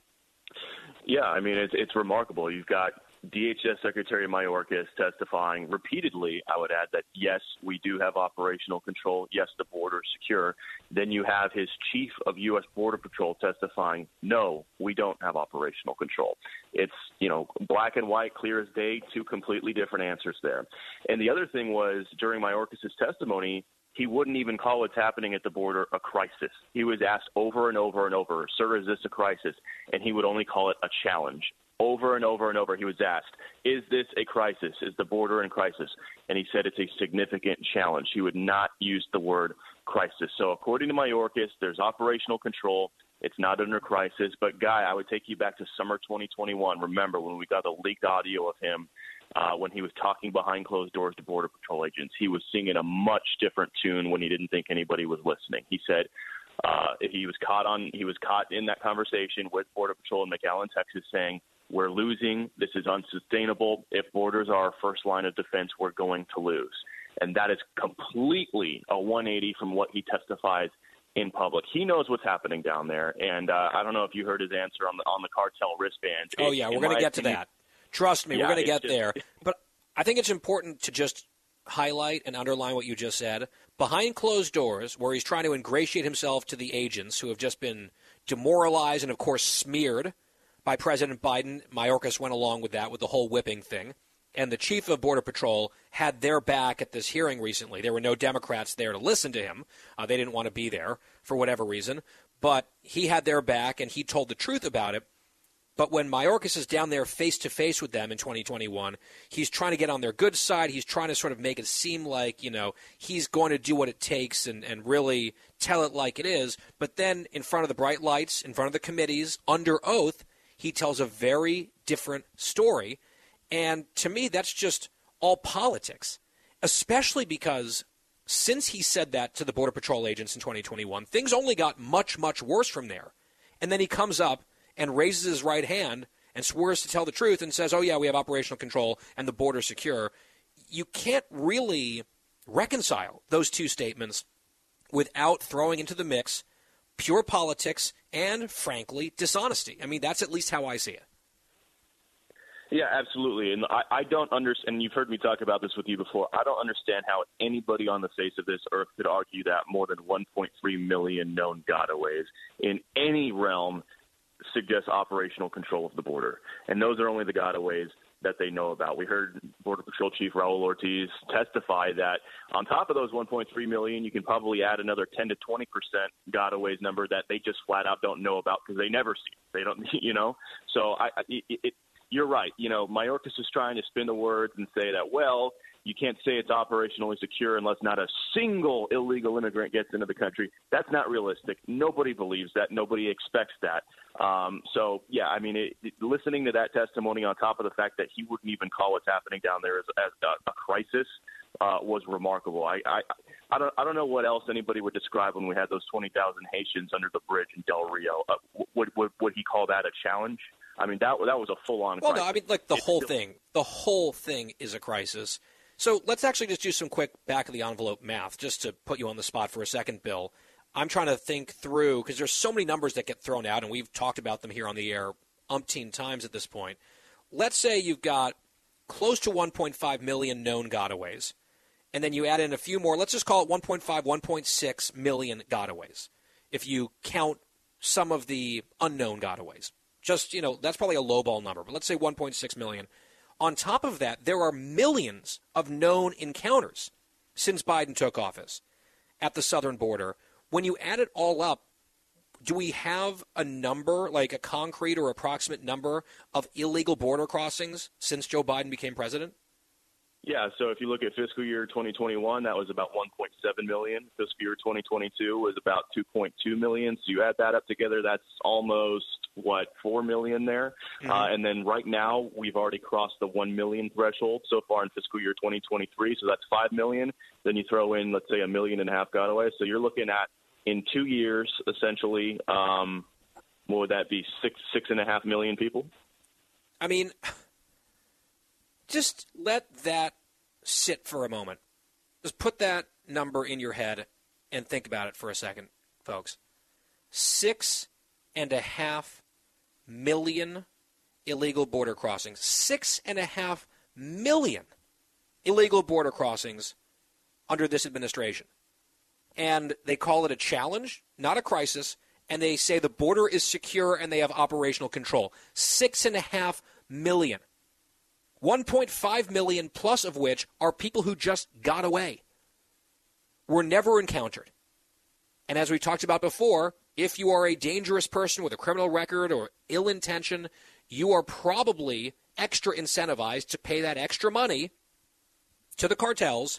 Yeah, I mean, it's, it's remarkable. You've got D H S Secretary Mayorkas testifying repeatedly, I would add, that yes, we do have operational control. Yes, the border is secure. Then you have his chief of U S Border Patrol testifying, no, we don't have operational control. It's, you know, black and white, clear as day, two completely different answers there. And the other thing was, during Mayorkas' testimony, he wouldn't even call what's happening at the border a crisis. He was asked over and over and over, sir, is this a crisis? And he would only call it a challenge. Over and over and over, he was asked, is this a crisis? Is the border in crisis? And he said it's a significant challenge. He would not use the word crisis. So according to Mayorkas, there's operational control. It's not under crisis. But, Guy, I would take you back to summer twenty twenty-one. Remember when we got the leaked audio of him uh, when he was talking behind closed doors to Border Patrol agents. He was singing a much different tune when he didn't think anybody was listening. He said uh, he was caught on he was caught in that conversation with Border Patrol in McAllen, Texas, saying, we're losing. This is unsustainable. If borders are our first line of defense, we're going to lose. And that is completely a one eighty from what he testifies in public. He knows what's happening down there. And uh, I don't know if you heard his answer on the on the cartel wristband. Oh, yeah, we're going to get to that. Trust me, yeah, we're going to get just, there. But I think it's important to just highlight and underline what you just said. Behind closed doors, where he's trying to ingratiate himself to the agents who have just been demoralized and, of course, smeared by President Biden. Mayorkas went along with that, with the whole whipping thing. And the chief of Border Patrol had their back at this hearing recently. There were no Democrats there to listen to him. Uh, they didn't want to be there for whatever reason. But he had their back, and he told the truth about it. But when Mayorkas is down there face-to-face with them in twenty twenty-one, he's trying to get on their good side. He's trying to sort of make it seem like, you know, he's going to do what it takes and, and really tell it like it is. But then in front of the bright lights, in front of the committees, under oath, he tells a very different story. And to me, that's just all politics, especially because since he said that to the Border Patrol agents in twenty twenty-one, things only got much, much worse from there. And then he comes up and raises his right hand and swears to tell the truth and says, oh, yeah, we have operational control and the border's secure. You can't really reconcile those two statements without throwing into the mix pure politics and, frankly, dishonesty. I mean, that's at least how I see it. Yeah, absolutely. And I, I don't understand, and you've heard me talk about this with you before, I don't understand how anybody on the face of this earth could argue that more than one point three million known gotaways in any realm suggests operational control of the border. And those are only the gotaways that they know about. We heard Border Patrol Chief Raul Ortiz testify that on top of those one point three million, you can probably add another ten to twenty percent gotaways number that they just flat out don't know about because they never see it. They don't, you know? So I, it, it, you're right. You know, Mayorkas is trying to spin the words and say that, well, you can't say it's operationally secure unless not a single illegal immigrant gets into the country. That's not realistic. Nobody believes that. Nobody expects that. Um, so, yeah, I mean, it, it, listening to that testimony on top of the fact that he wouldn't even call what's happening down there as, as a, a crisis uh, was remarkable. I, I, I, don't, I don't know what else anybody would describe when we had those twenty thousand Haitians under the bridge in Del Rio. Uh, would, would, would he call that a challenge? I mean, that, that was a full-on well, crisis. Well, no, I mean, like the it's whole still- thing, the whole thing is a crisis. So let's actually just do some quick back-of-the-envelope math, just to put you on the spot for a second, Bill. I'm trying to think through, because there's so many numbers that get thrown out, and we've talked about them here on the air umpteen times at this point. Let's say you've got close to one point five million known gotaways, and then you add in a few more. Let's just call it one point five, one point six million gotaways, if you count some of the unknown gotaways. Just, you know, that's probably a lowball number, but let's say one point six million. On top of that, there are millions of known encounters since Biden took office at the southern border, when you add it all up, do we have a number, like a concrete or approximate number of illegal border crossings since Joe Biden became president? Yeah, so if you look at fiscal year twenty twenty-one, that was about one point seven million. Fiscal year twenty twenty-two was about two point two million. So you add that up together, that's almost, what, four million there. Mm-hmm. Uh, and then right now, we've already crossed the one million threshold so far in fiscal year twenty twenty-three. So that's five million. Then you throw in, let's say, a million and a half gotaways. So you're looking at, in two years, essentially, um, what would that be, six, six and a half million people? I mean, just let that sit for a moment. Just put that number in your head and think about it for a second, folks. Six and a half million illegal border crossings. Six and a half million illegal border crossings under this administration. And they call it a challenge, not a crisis, and they say the border is secure and they have operational control. Six and a half million. one point five million plus of which are people who just got away, were never encountered. And as we talked about before, if you are a dangerous person with a criminal record or ill intention, you are probably extra incentivized to pay that extra money to the cartels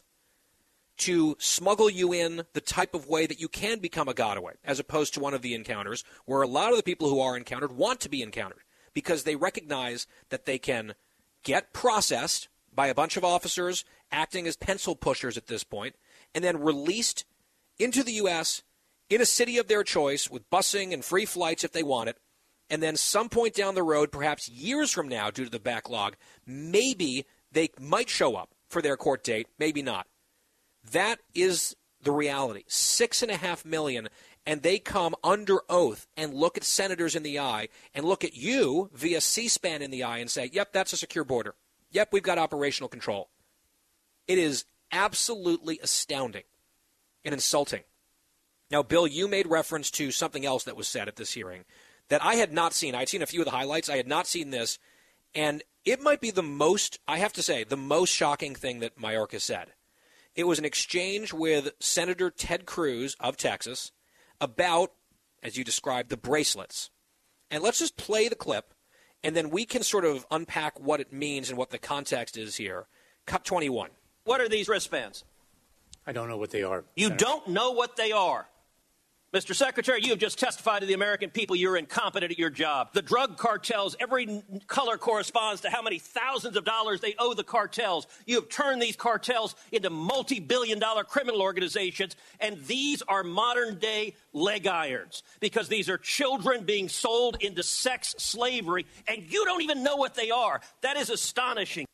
to smuggle you in the type of way that you can become a gotaway, as opposed to one of the encounters where a lot of the people who are encountered want to be encountered because they recognize that they can get processed by a bunch of officers acting as pencil pushers at this point, and then released into the U S in a city of their choice with busing and free flights if they want it, and then some point down the road, perhaps years from now due to the backlog, maybe they might show up for their court date, maybe not. That is the reality. Six and a half million, and they come under oath and look at senators in the eye and look at you via C-SPAN in the eye and say, yep, that's a secure border. Yep, we've got operational control. It is absolutely astounding and insulting. Now, Bill, you made reference to something else that was said at this hearing that I had not seen. I had seen a few of the highlights. I had not seen this, and it might be the most, I have to say, the most shocking thing that Mayorkas said. It was an exchange with Senator Ted Cruz of Texas about, as you described, the bracelets. And let's just play the clip, and then we can sort of unpack what it means and what the context is here. Cut twenty-one. What are these wristbands? I don't know what they are. You Senator. don't know what they are. Mister Secretary, you have just testified to the American people you're incompetent at your job. The drug cartels, every color corresponds to how many thousands of dollars they owe the cartels. You have turned these cartels into multi-billion dollar criminal organizations, and these are modern-day leg irons because these are children being sold into sex slavery, and you don't even know what they are. That is astonishing.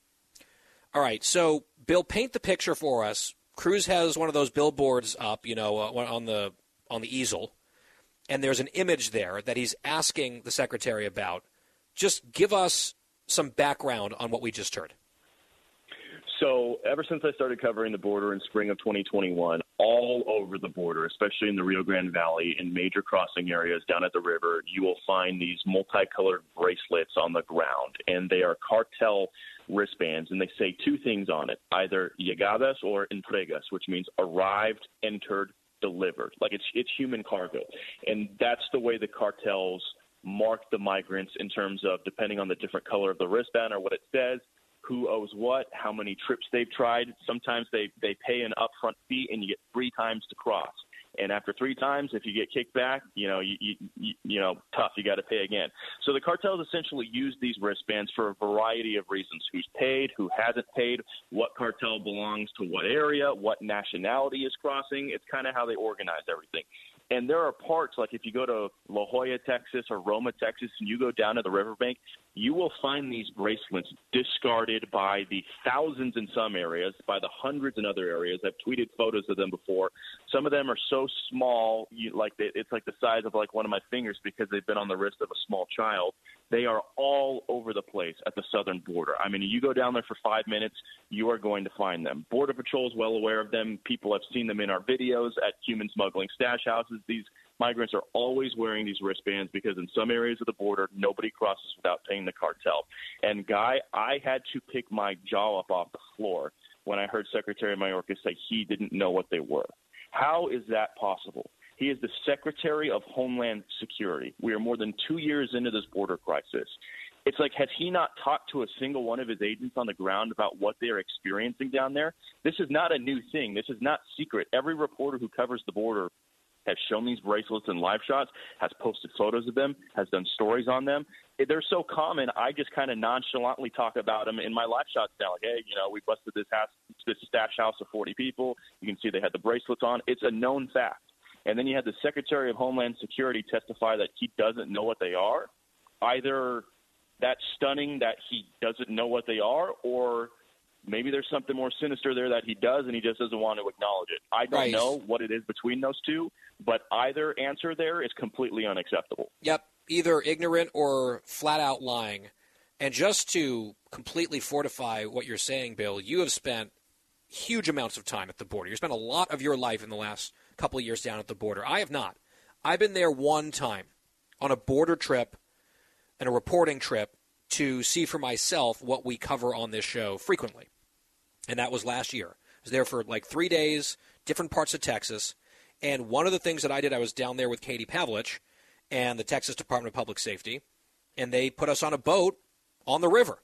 All right, so, Bill, paint the picture for us. Cruz has one of those billboards up, you know, uh, on the on the easel, and there's an image there that he's asking the secretary about. Just give us some background on what we just heard. So ever since I started covering the border in spring of twenty twenty-one, all over the border, especially in the Rio Grande Valley, in major crossing areas down at the river, you will find these multicolored bracelets on the ground, and they are cartel wristbands, and they say two things on it, either llegadas or entregas, which means arrived, entered, delivered. Like it's it's human cargo. And that's the way the cartels mark the migrants in terms of, depending on the different color of the wristband or what it says, who owes what, how many trips they've tried. Sometimes they, they pay an upfront fee and you get three times to cross. And after three times, if you get kicked back, you know, you, you, you know, tough, you got to pay again. So the cartels essentially use these wristbands for a variety of reasons: who's paid, who hasn't paid, what cartel belongs to what area, what nationality is crossing. It's kind of how they organize everything. And there are parts, like if you go to La Jolla, Texas, or Roma, Texas, and you go down to the riverbank, you will find these bracelets discarded by the thousands in some areas, by the hundreds in other areas. I've tweeted photos of them before. Some of them are so small, you, like they, it's like the size of like one of my fingers because they've been on the wrist of a small child. They are all over the place at the southern border. I mean, you go down there for five minutes, you are going to find them. Border Patrol is well aware of them. People have seen them in our videos at human smuggling stash houses. These migrants are always wearing these wristbands because in some areas of the border, nobody crosses without paying the cartel. And, Guy, I had to pick my jaw up off the floor when I heard Secretary Mayorkas say he didn't know what they were. How is that possible? He is the Secretary of Homeland Security. We are more than two years into this border crisis. It's like, has he not talked to a single one of his agents on the ground about what they're experiencing down there? This is not a new thing. This is not secret. Every reporter who covers the border has shown these bracelets in live shots, has posted photos of them, has done stories on them. They're so common, I just kind of nonchalantly talk about them in my live shots now. Like, hey, you know, we busted this house, this stash house of forty people. You can see they had the bracelets on. It's a known fact. And then you had the Secretary of Homeland Security testify that he doesn't know what they are. Either that's stunning that he doesn't know what they are, or maybe there's something more sinister there that he does and he just doesn't want to acknowledge it. I don't right. know what it is between those two, but either answer there is completely unacceptable. Yep, either ignorant or flat out lying. And just to completely fortify what you're saying, Bill, you have spent huge amounts of time at the border. You spent a lot of your life in the last couple of years down at the border. I have not. I've been there one time on a border trip and a reporting trip to see for myself what we cover on this show frequently. And that was last year. I was there for like three days, different parts of Texas. And one of the things that I did, I was down there with Katie Pavlich and the Texas Department of Public Safety, and they put us on a boat on the river.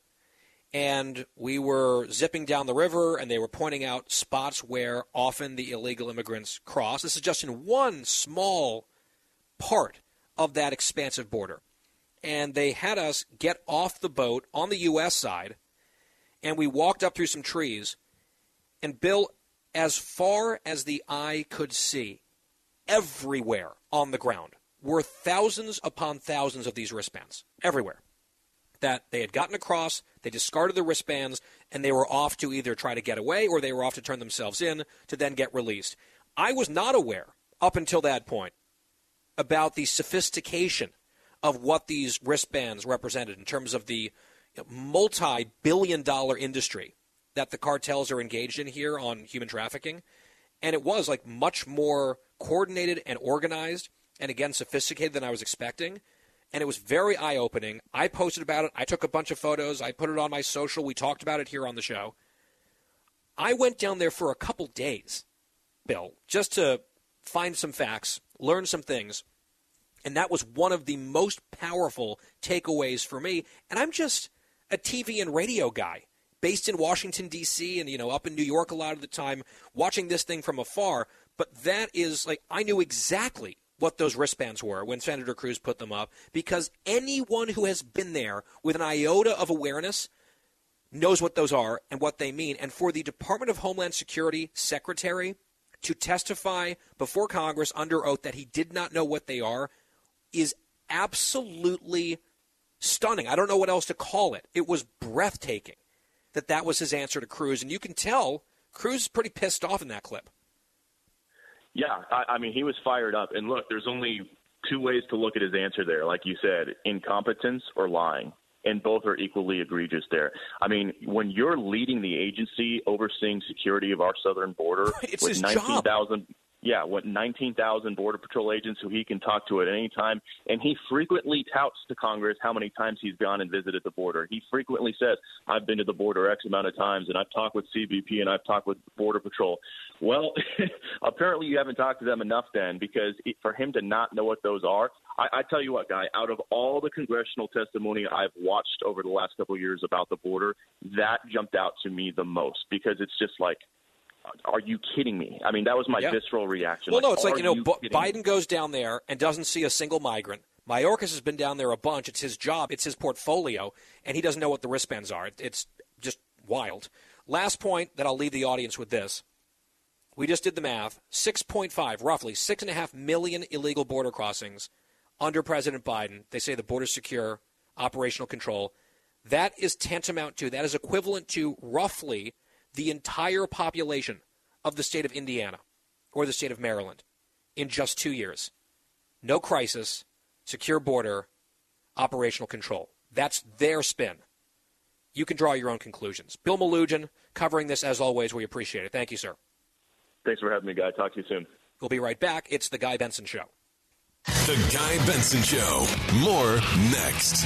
And we were zipping down the river, and they were pointing out spots where often the illegal immigrants cross. This is just in one small part of that expansive border. And they had us get off the boat on the U S side, and we walked up through some trees. And, Bill, as far as the eye could see, everywhere on the ground were thousands upon thousands of these wristbands, everywhere, that they had gotten across, they discarded the wristbands, and they were off to either try to get away or they were off to turn themselves in to then get released. I was not aware, up until that point, about the sophistication of what these wristbands represented in terms of the multi-billion dollar industry that the cartels are engaged in here on human trafficking. And it was like much more coordinated and organized and, again, sophisticated than I was expecting. And it was very eye-opening. I posted about it. I took a bunch of photos. I put it on my social. We talked about it here on the show. I went down there for a couple days, Bill, just to find some facts, learn some things. And that was one of the most powerful takeaways for me. And I'm just a T V and radio guy based in Washington, D C, and, you know, up in New York a lot of the time, watching this thing from afar. But that is, like, I knew exactly what those wristbands were when Senator Cruz put them up, because anyone who has been there with an iota of awareness knows what those are and what they mean. And for the Department of Homeland Security Secretary to testify before Congress under oath that he did not know what they are is absolutely stunning. I don't know what else to call it. It was breathtaking that that was his answer to Cruz. And you can tell Cruz is pretty pissed off in that clip. Yeah, I, I mean, he was fired up. And look, there's only two ways to look at his answer there. Like you said, incompetence or lying. And both are equally egregious there. I mean, when you're leading the agency overseeing security of our southern border it's with his nineteen thousand job. Yeah, what nineteen thousand Border Patrol agents who he can talk to at any time. And he frequently touts to Congress how many times he's gone and visited the border. He frequently says, I've been to the border X amount of times, and I've talked with C B P, and I've talked with Border Patrol. Well, apparently you haven't talked to them enough then, because it, for him to not know what those are, I, I tell you what, Guy, out of all the congressional testimony I've watched over the last couple of years about the border, that jumped out to me the most, because it's just like, are you kidding me? I mean, that was my yeah. visceral reaction. Well, like, no, it's like, you know, you B- Biden goes down there and doesn't see a single migrant. Mayorkas has been down there a bunch. It's his job. It's his portfolio. And he doesn't know what the wristbands are. It, it's just wild. Last point that I'll leave the audience with this. We just did the math. six point five, roughly, six point five million illegal border crossings under President Biden. They say the border's secure, operational control. That is tantamount to, that is equivalent to roughly the entire population of the state of Indiana or the state of Maryland in just two years. No crisis, secure border, operational control. That's their spin. You can draw your own conclusions. Bill Melugin covering this as always. We appreciate it. Thank you, sir. Thanks for having me, Guy. Talk to you soon. We'll be right back. It's The Guy Benson Show. The Guy Benson Show. More next.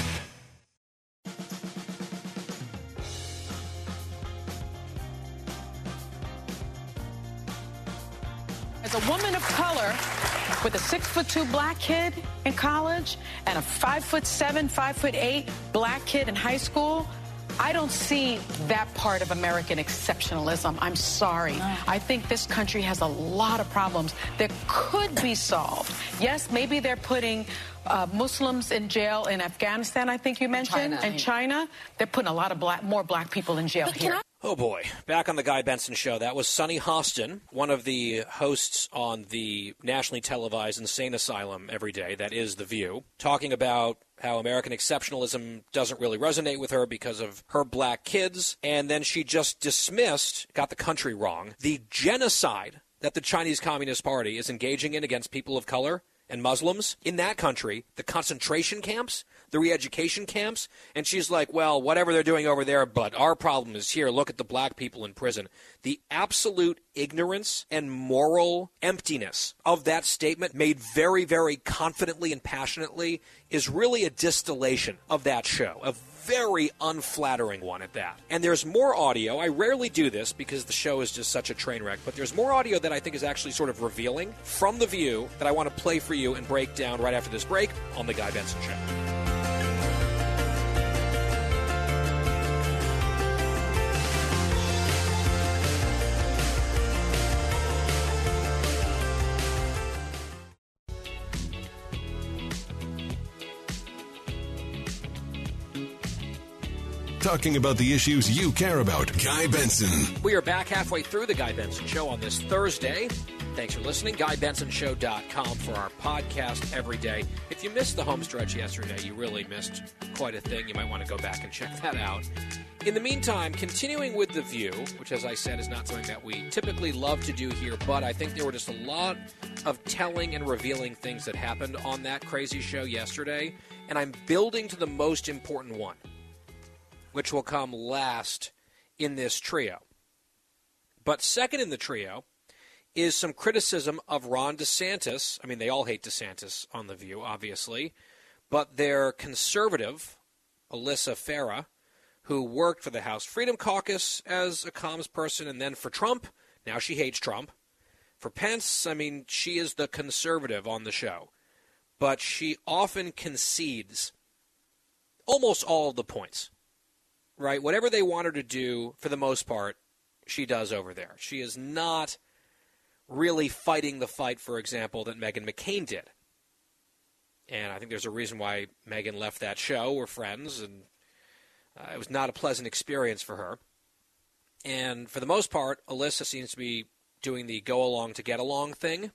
As a woman of color with a six foot two black kid in college and a five foot seven, five foot eight black kid in high school, I don't see that part of American exceptionalism. I'm sorry. I think this country has a lot of problems that could be solved. Yes, maybe they're putting uh, Muslims in jail in Afghanistan, I think you mentioned, China. and China. They're putting a lot of black, more black people in jail here. Oh, boy. Back on the Guy Benson Show. That was Sunny Hostin, one of the hosts on the nationally televised insane asylum every day, that is The View, talking about how American exceptionalism doesn't really resonate with her because of her black kids. And then she just dismissed, got the country wrong, the genocide that the Chinese Communist Party is engaging in against people of color and Muslims in that country, the concentration camps, the re-education camps. And she's like, well, whatever they're doing over there, but our problem is here. Look at the black people in prison. The absolute ignorance and moral emptiness of that statement, made very, very confidently and passionately, is really a distillation of that show, a very unflattering one at that. And there's more audio. I rarely do this because the show is just such a train wreck, but there's more audio that I think is actually sort of revealing from The View that I want to play for you and break down right after this break on The Guy Benson Show. Talking about the issues you care about. Guy Benson. We are back halfway through the Guy Benson Show on this Thursday. Thanks for listening. Guy Benson Show dot com for our podcast every day. If you missed the home stretch yesterday, you really missed quite a thing. You might want to go back and check that out. In the meantime, continuing with The View, which, as I said, is not something that we typically love to do here, but I think there were just a lot of telling and revealing things that happened on that crazy show yesterday, and I'm building to the most important one, which will come last in this trio. But second in the trio is some criticism of Ron DeSantis. I mean, they all hate DeSantis on The View, obviously, but their conservative, Alyssa Farah, who worked for the House Freedom Caucus as a comms person and then for Trump, now she hates Trump. For Pence, I mean, she is the conservative on the show, but she often concedes almost all of the points. Right, whatever they want her to do, for the most part, she does over there. She is not really fighting the fight, for example, that Meghan McCain did. And I think there's a reason why Meghan left that show. We're friends, and uh, it was not a pleasant experience for her. And for the most part, Alyssa seems to be doing the go-along-to-get-along thing.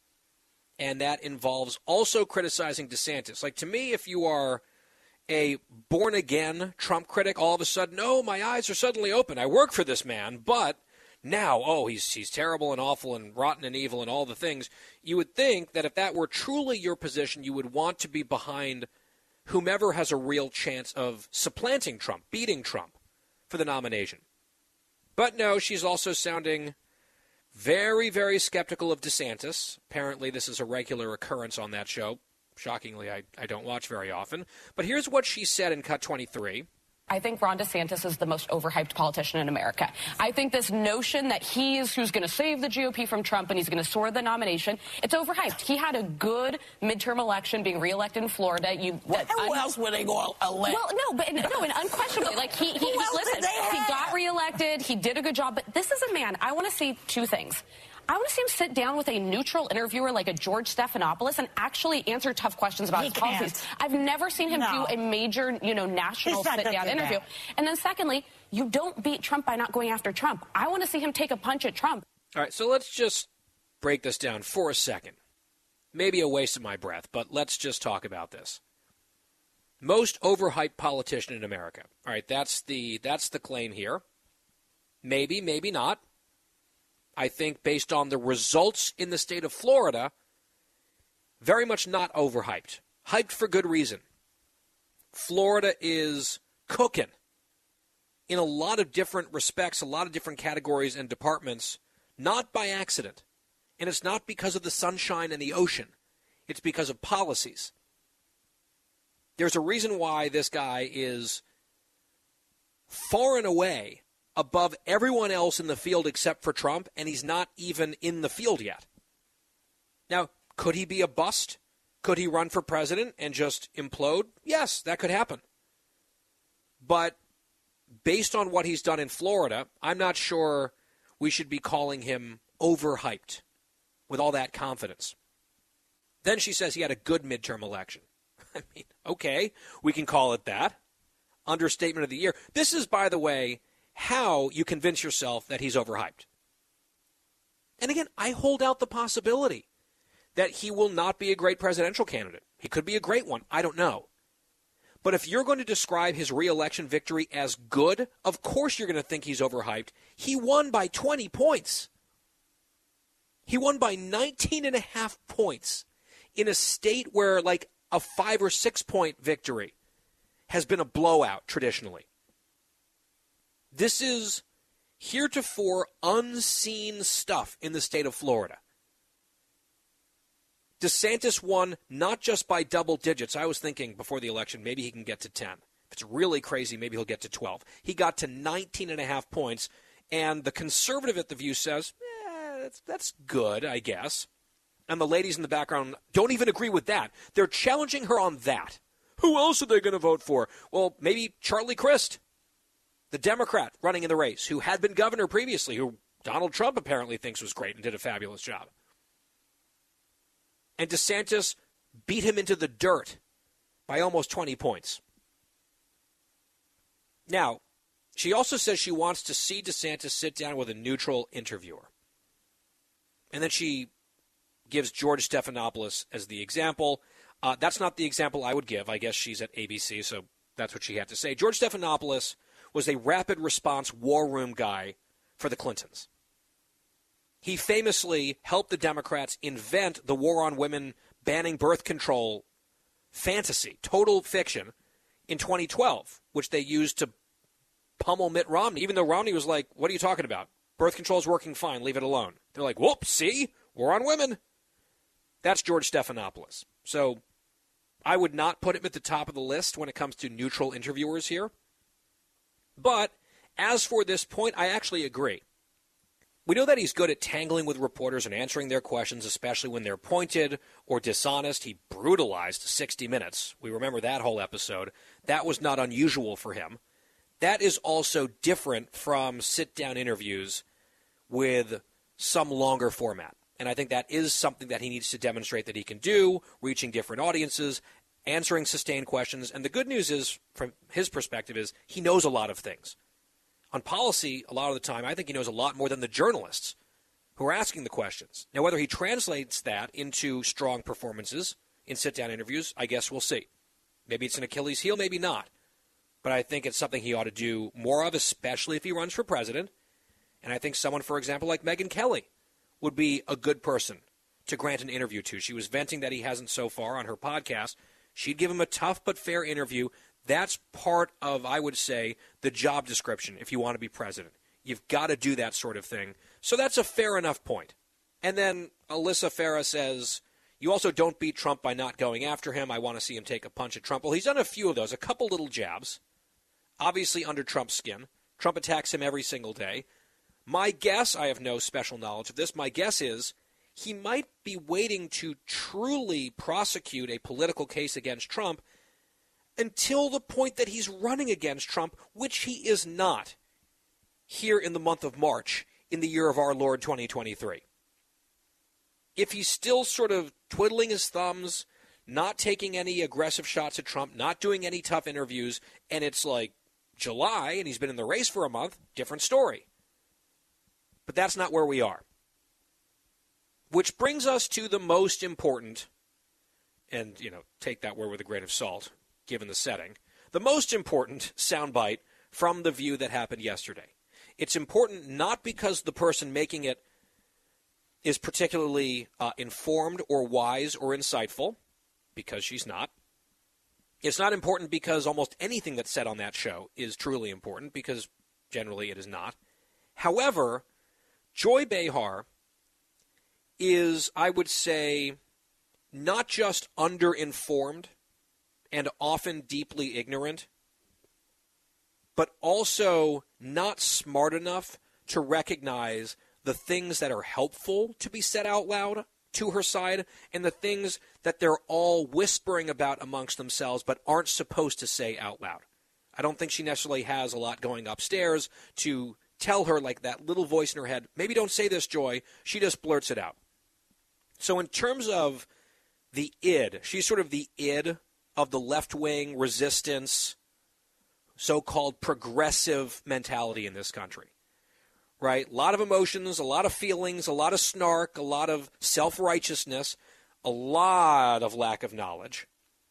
And that involves also criticizing DeSantis. Like, to me, if you are a born-again Trump critic, all of a sudden, oh, my eyes are suddenly open. I work for this man, but now, oh, he's he's terrible and awful and rotten and evil and all the things. You would think that if that were truly your position, you would want to be behind whomever has a real chance of supplanting Trump, beating Trump for the nomination. But no, she's also sounding very, very skeptical of DeSantis. Apparently, this is a regular occurrence on that show. Shockingly, I, I don't watch very often. But here's what she said in Cut twenty-three. I think Ron DeSantis is the most overhyped politician in America. I think this notion that he is who's going to save the G O P from Trump and he's going to soar the nomination, it's overhyped. He had a good midterm election being reelected in Florida. You, well, who un- else would they go elect? Well, no, but no, and unquestionably, like he, he, he listen, he got reelected, he did a good job, but this is a man, I want to see two things. I want to see him sit down with a neutral interviewer like a George Stephanopoulos and actually answer tough questions about he his can't. policies. I've never seen him no. do a major, you know, national sit-down interview. That. And then secondly, you don't beat Trump by not going after Trump. I want to see him take a punch at Trump. All right, so let's just break this down for a second. Maybe a waste of my breath, but let's just talk about this. Most overhyped politician in America. All right, that's the that's the claim here. Maybe, maybe not. I think based on the results in the state of Florida, very much not overhyped. Hyped for good reason. Florida is cooking in a lot of different respects, a lot of different categories and departments, not by accident. And it's not because of the sunshine and the ocean. It's because of policies. There's a reason why this guy is far and away above everyone else in the field except for Trump, and he's not even in the field yet. Now, could he be a bust? Could he run for president and just implode? Yes, that could happen. But based on what he's done in Florida, I'm not sure we should be calling him overhyped with all that confidence. Then she says he had a good midterm election. I mean, okay, we can call it that. Understatement of the year. This is, by the way, how you convince yourself that he's overhyped. And again, I hold out the possibility that he will not be a great presidential candidate. He could be a great one. I don't know. But if you're going to describe his re-election victory as good, of course you're going to think he's overhyped. He won by twenty points. He won by nineteen and a half points in a state where like a five or six point victory has been a blowout traditionally. This is heretofore unseen stuff in the state of Florida. DeSantis won not just by double digits. I was thinking before the election maybe he can get to ten. If it's really crazy, maybe he'll get to twelve. He got to nineteen and a half points, and the conservative at The View says, eh, that's, that's good, I guess. And the ladies in the background don't even agree with that. They're challenging her on that. Who else are they going to vote for? Well, maybe Charlie Crist, the Democrat running in the race, who had been governor previously, who Donald Trump apparently thinks was great and did a fabulous job. And DeSantis beat him into the dirt by almost twenty points. Now, she also says she wants to see DeSantis sit down with a neutral interviewer. And then she gives George Stephanopoulos as the example. Uh, that's not the example I would give. I guess she's at A B C, so that's what she had to say. George Stephanopoulos was a rapid response war room guy for the Clintons. He famously helped the Democrats invent the war on women banning birth control fantasy, total fiction, in twenty twelve, which they used to pummel Mitt Romney, even though Romney was like, what are you talking about? Birth control is working fine. Leave it alone. They're like, whoop, see? War on women. That's George Stephanopoulos. So I would not put him at the top of the list when it comes to neutral interviewers here. But as for this point, I actually agree. We know that he's good at tangling with reporters and answering their questions, especially when they're pointed or dishonest. He brutalized sixty minutes. We remember that whole episode. That was not unusual for him. That is also different from sit-down interviews with some longer format. And I think that is something that he needs to demonstrate that he can do, reaching different audiences, answering sustained questions. And the good news is, from his perspective, is he knows a lot of things. On policy, a lot of the time, I think he knows a lot more than the journalists who are asking the questions. Now, whether he translates that into strong performances in sit-down interviews, I guess we'll see. Maybe it's an Achilles heel, maybe not. But I think it's something he ought to do more of, especially if he runs for president. And I think someone, for example, like Megyn Kelly would be a good person to grant an interview to. She was venting that he hasn't so far on her podcast. She'd give him a tough but fair interview. That's part of, I would say, the job description if you want to be president. You've got to do that sort of thing. So that's a fair enough point. And then Alyssa Farah says, you also don't beat Trump by not going after him. I want to see him take a punch at Trump. Well, he's done a few of those, a couple little jabs, obviously under Trump's skin. Trump attacks him every single day. My guess, I have no special knowledge of this, my guess is he might be waiting to truly prosecute a political case against Trump until the point that he's running against Trump, which he is not, here in the month of March, in the year of our Lord twenty twenty-three. If he's still sort of twiddling his thumbs, not taking any aggressive shots at Trump, not doing any tough interviews, and it's like July and he's been in the race for a month, different story. But that's not where we are. Which brings us to the most important, and, you know, take that word with a grain of salt, given the setting, the most important soundbite from The View that happened yesterday. It's important not because the person making it is particularly uh, informed or wise or insightful, because she's not. It's not important because almost anything that's said on that show is truly important, because generally it is not. However, Joy Behar is, I would say, not just underinformed and often deeply ignorant, but also not smart enough to recognize the things that are helpful to be said out loud to her side and the things that they're all whispering about amongst themselves but aren't supposed to say out loud. I don't think she necessarily has a lot going upstairs to tell her, like that little voice in her head, maybe don't say this, Joy. She just blurts it out. So in terms of the id, she's sort of the id of the left-wing resistance, so-called progressive mentality in this country, right? A lot of emotions, a lot of feelings, a lot of snark, a lot of self-righteousness, a lot of lack of knowledge.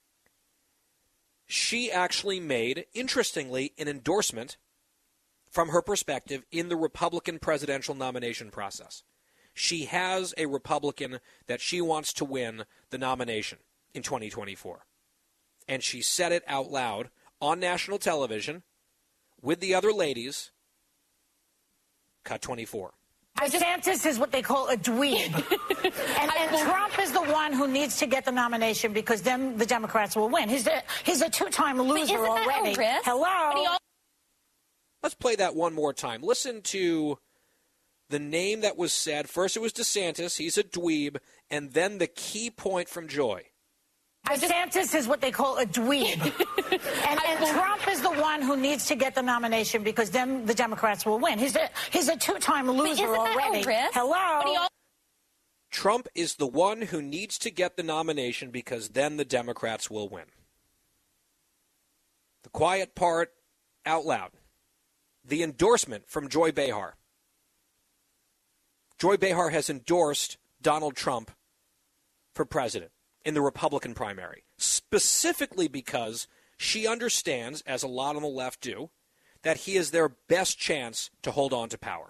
She actually made, interestingly, an endorsement from her perspective in the Republican presidential nomination process. She has a Republican that she wants to win the nomination in twenty twenty-four. And she said it out loud on national television with the other ladies. Cut twenty-four. DeSantis is what they call a dweeb. and, and Trump is the one who needs to get the nomination because then the Democrats will win. He's a, he's a two-time loser already. Hello? Let's play that one more time. Listen to the name that was said. First it was DeSantis. He's a dweeb. And then the key point from Joy. DeSantis is what they call a dweeb. and, and Trump is the one who needs to get the nomination because then the Democrats will win. He's a, he's a two-time loser already. Hello? Trump is the one who needs to get the nomination because then the Democrats will win. The quiet part out loud. The endorsement from Joy Behar. Joy Behar has endorsed Donald Trump for president in the Republican primary, specifically because she understands, as a lot on the left do, that he is their best chance to hold on to power.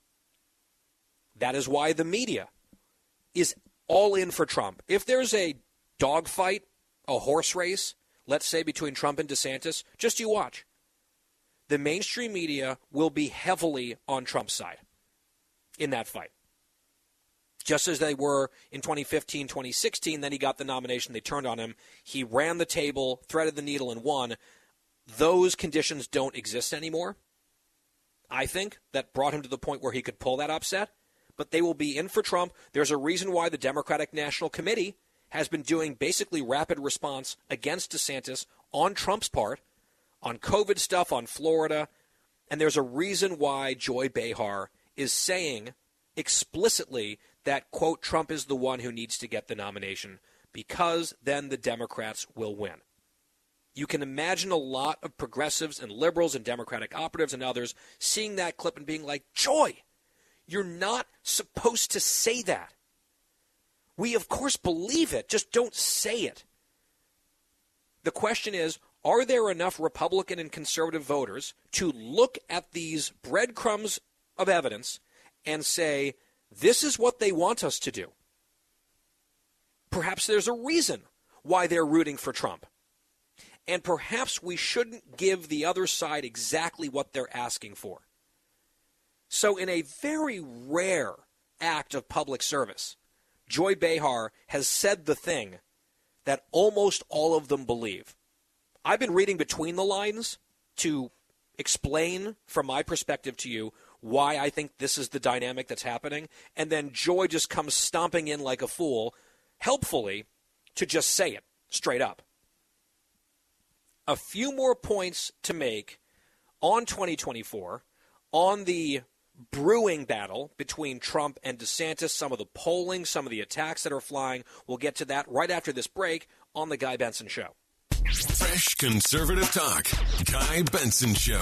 That is why the media is all in for Trump. If there's a dogfight, a horse race, let's say between Trump and DeSantis, just you watch. The mainstream media will be heavily on Trump's side in that fight. Just as they were in twenty fifteen, twenty sixteen, then he got the nomination, they turned on him, he ran the table, threaded the needle, and won. Those conditions don't exist anymore, I think, that brought him to the point where he could pull that upset. But they will be in for Trump. There's a reason why the Democratic National Committee has been doing basically rapid response against DeSantis on Trump's part, on COVID stuff, on Florida. And there's a reason why Joy Behar is saying explicitly that, quote, Trump is the one who needs to get the nomination because then the Democrats will win. You can imagine a lot of progressives and liberals and Democratic operatives and others seeing that clip and being like, Joy, you're not supposed to say that. We, of course, believe it. Just don't say it. The question is, are there enough Republican and conservative voters to look at these breadcrumbs of evidence and say, this is what they want us to do? Perhaps there's a reason why they're rooting for Trump. And perhaps we shouldn't give the other side exactly what they're asking for. So in a very rare act of public service, Joy Behar has said the thing that almost all of them believe. I've been reading between the lines to explain from my perspective to you why I think this is the dynamic that's happening, and then Joy just comes stomping in like a fool, helpfully, to just say it straight up. A few more points to make on twenty twenty-four, on the brewing battle between Trump and DeSantis, some of the polling, some of the attacks that are flying. We'll get to that right after this break on The Guy Benson Show. Fresh conservative talk. Guy Benson Show.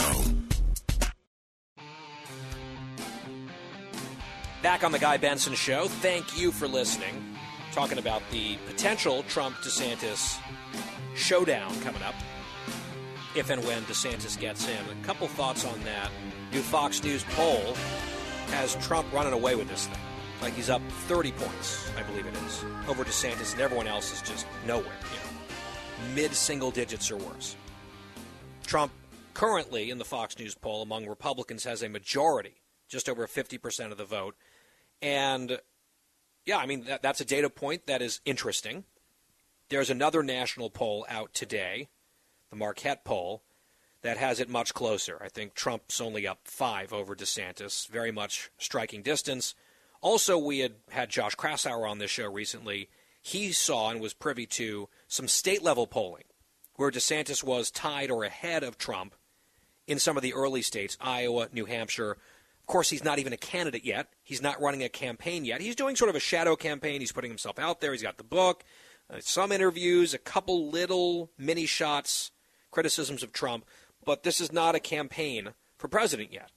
Back on The Guy Benson Show. Thank you for listening. Talking about the potential Trump-DeSantis showdown coming up, if and when DeSantis gets in. A couple thoughts on that. New Fox News poll has Trump running away with this thing. Like he's up thirty points, I believe it is, over DeSantis, and everyone else is just nowhere, you know, mid-single digits or worse. Trump currently in the Fox News poll among Republicans has a majority, just over fifty percent of the vote. And, yeah, I mean, that, that's a data point that is interesting. There's another national poll out today, the Marquette poll, that has it much closer. I think Trump's only up five over DeSantis, very much striking distance. Also, we had had Josh Kraushaar on this show recently. He saw and was privy to some state-level polling where DeSantis was tied or ahead of Trump in some of the early states, Iowa, New Hampshire. Of course, he's not even a candidate yet. He's not running a campaign yet. He's doing sort of a shadow campaign. He's putting himself out there. He's got the book, uh, some interviews, a couple little mini shots, criticisms of Trump. But this is not a campaign for president yet.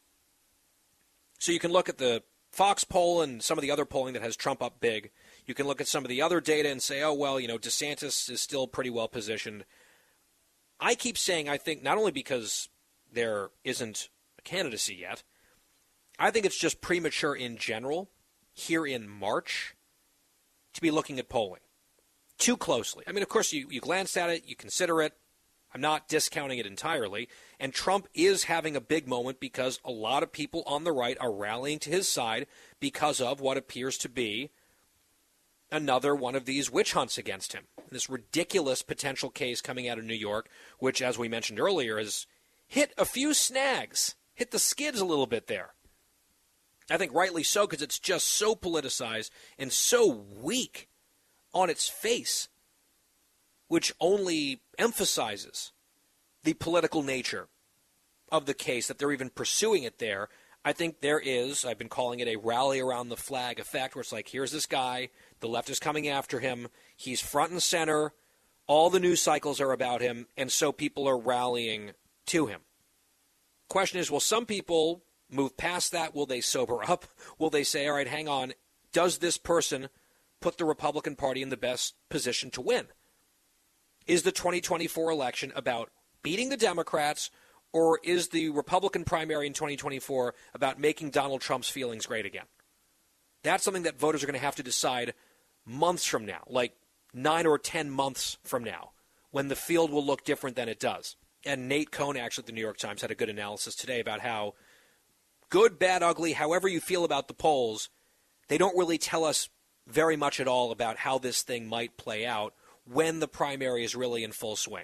So you can look at the Fox poll and some of the other polling that has Trump up big. You can look at some of the other data and say, oh, well, you know, DeSantis is still pretty well positioned. I keep saying, I think, not only because there isn't a candidacy yet, I think it's just premature in general here in March to be looking at polling too closely. I mean, of course, you, you glance at it, you consider it. I'm not discounting it entirely. And Trump is having a big moment because a lot of people on the right are rallying to his side because of what appears to be another one of these witch hunts against him. This ridiculous potential case coming out of New York, which, as we mentioned earlier, has hit a few snags, hit the skids a little bit there. I think rightly so, because it's just so politicized and so weak on its face, which only emphasizes the political nature of the case, that they're even pursuing it there. I think there is, I've been calling it a rally around the flag effect, where it's like, here's this guy, the left is coming after him, he's front and center, all the news cycles are about him, and so people are rallying to him. Question is, will some people move past that? Will they sober up? Will they say, all right, hang on, does this person put the Republican Party in the best position to win? Is the twenty twenty-four election about beating the Democrats, or is the Republican primary in twenty twenty-four about making Donald Trump's feelings great again? That's something that voters are going to have to decide months from now, like nine or ten months from now, when the field will look different than it does. And Nate Cohn, actually, at the New York Times, had a good analysis today about how good, bad, ugly, however you feel about the polls, they don't really tell us very much at all about how this thing might play out when the primary is really in full swing.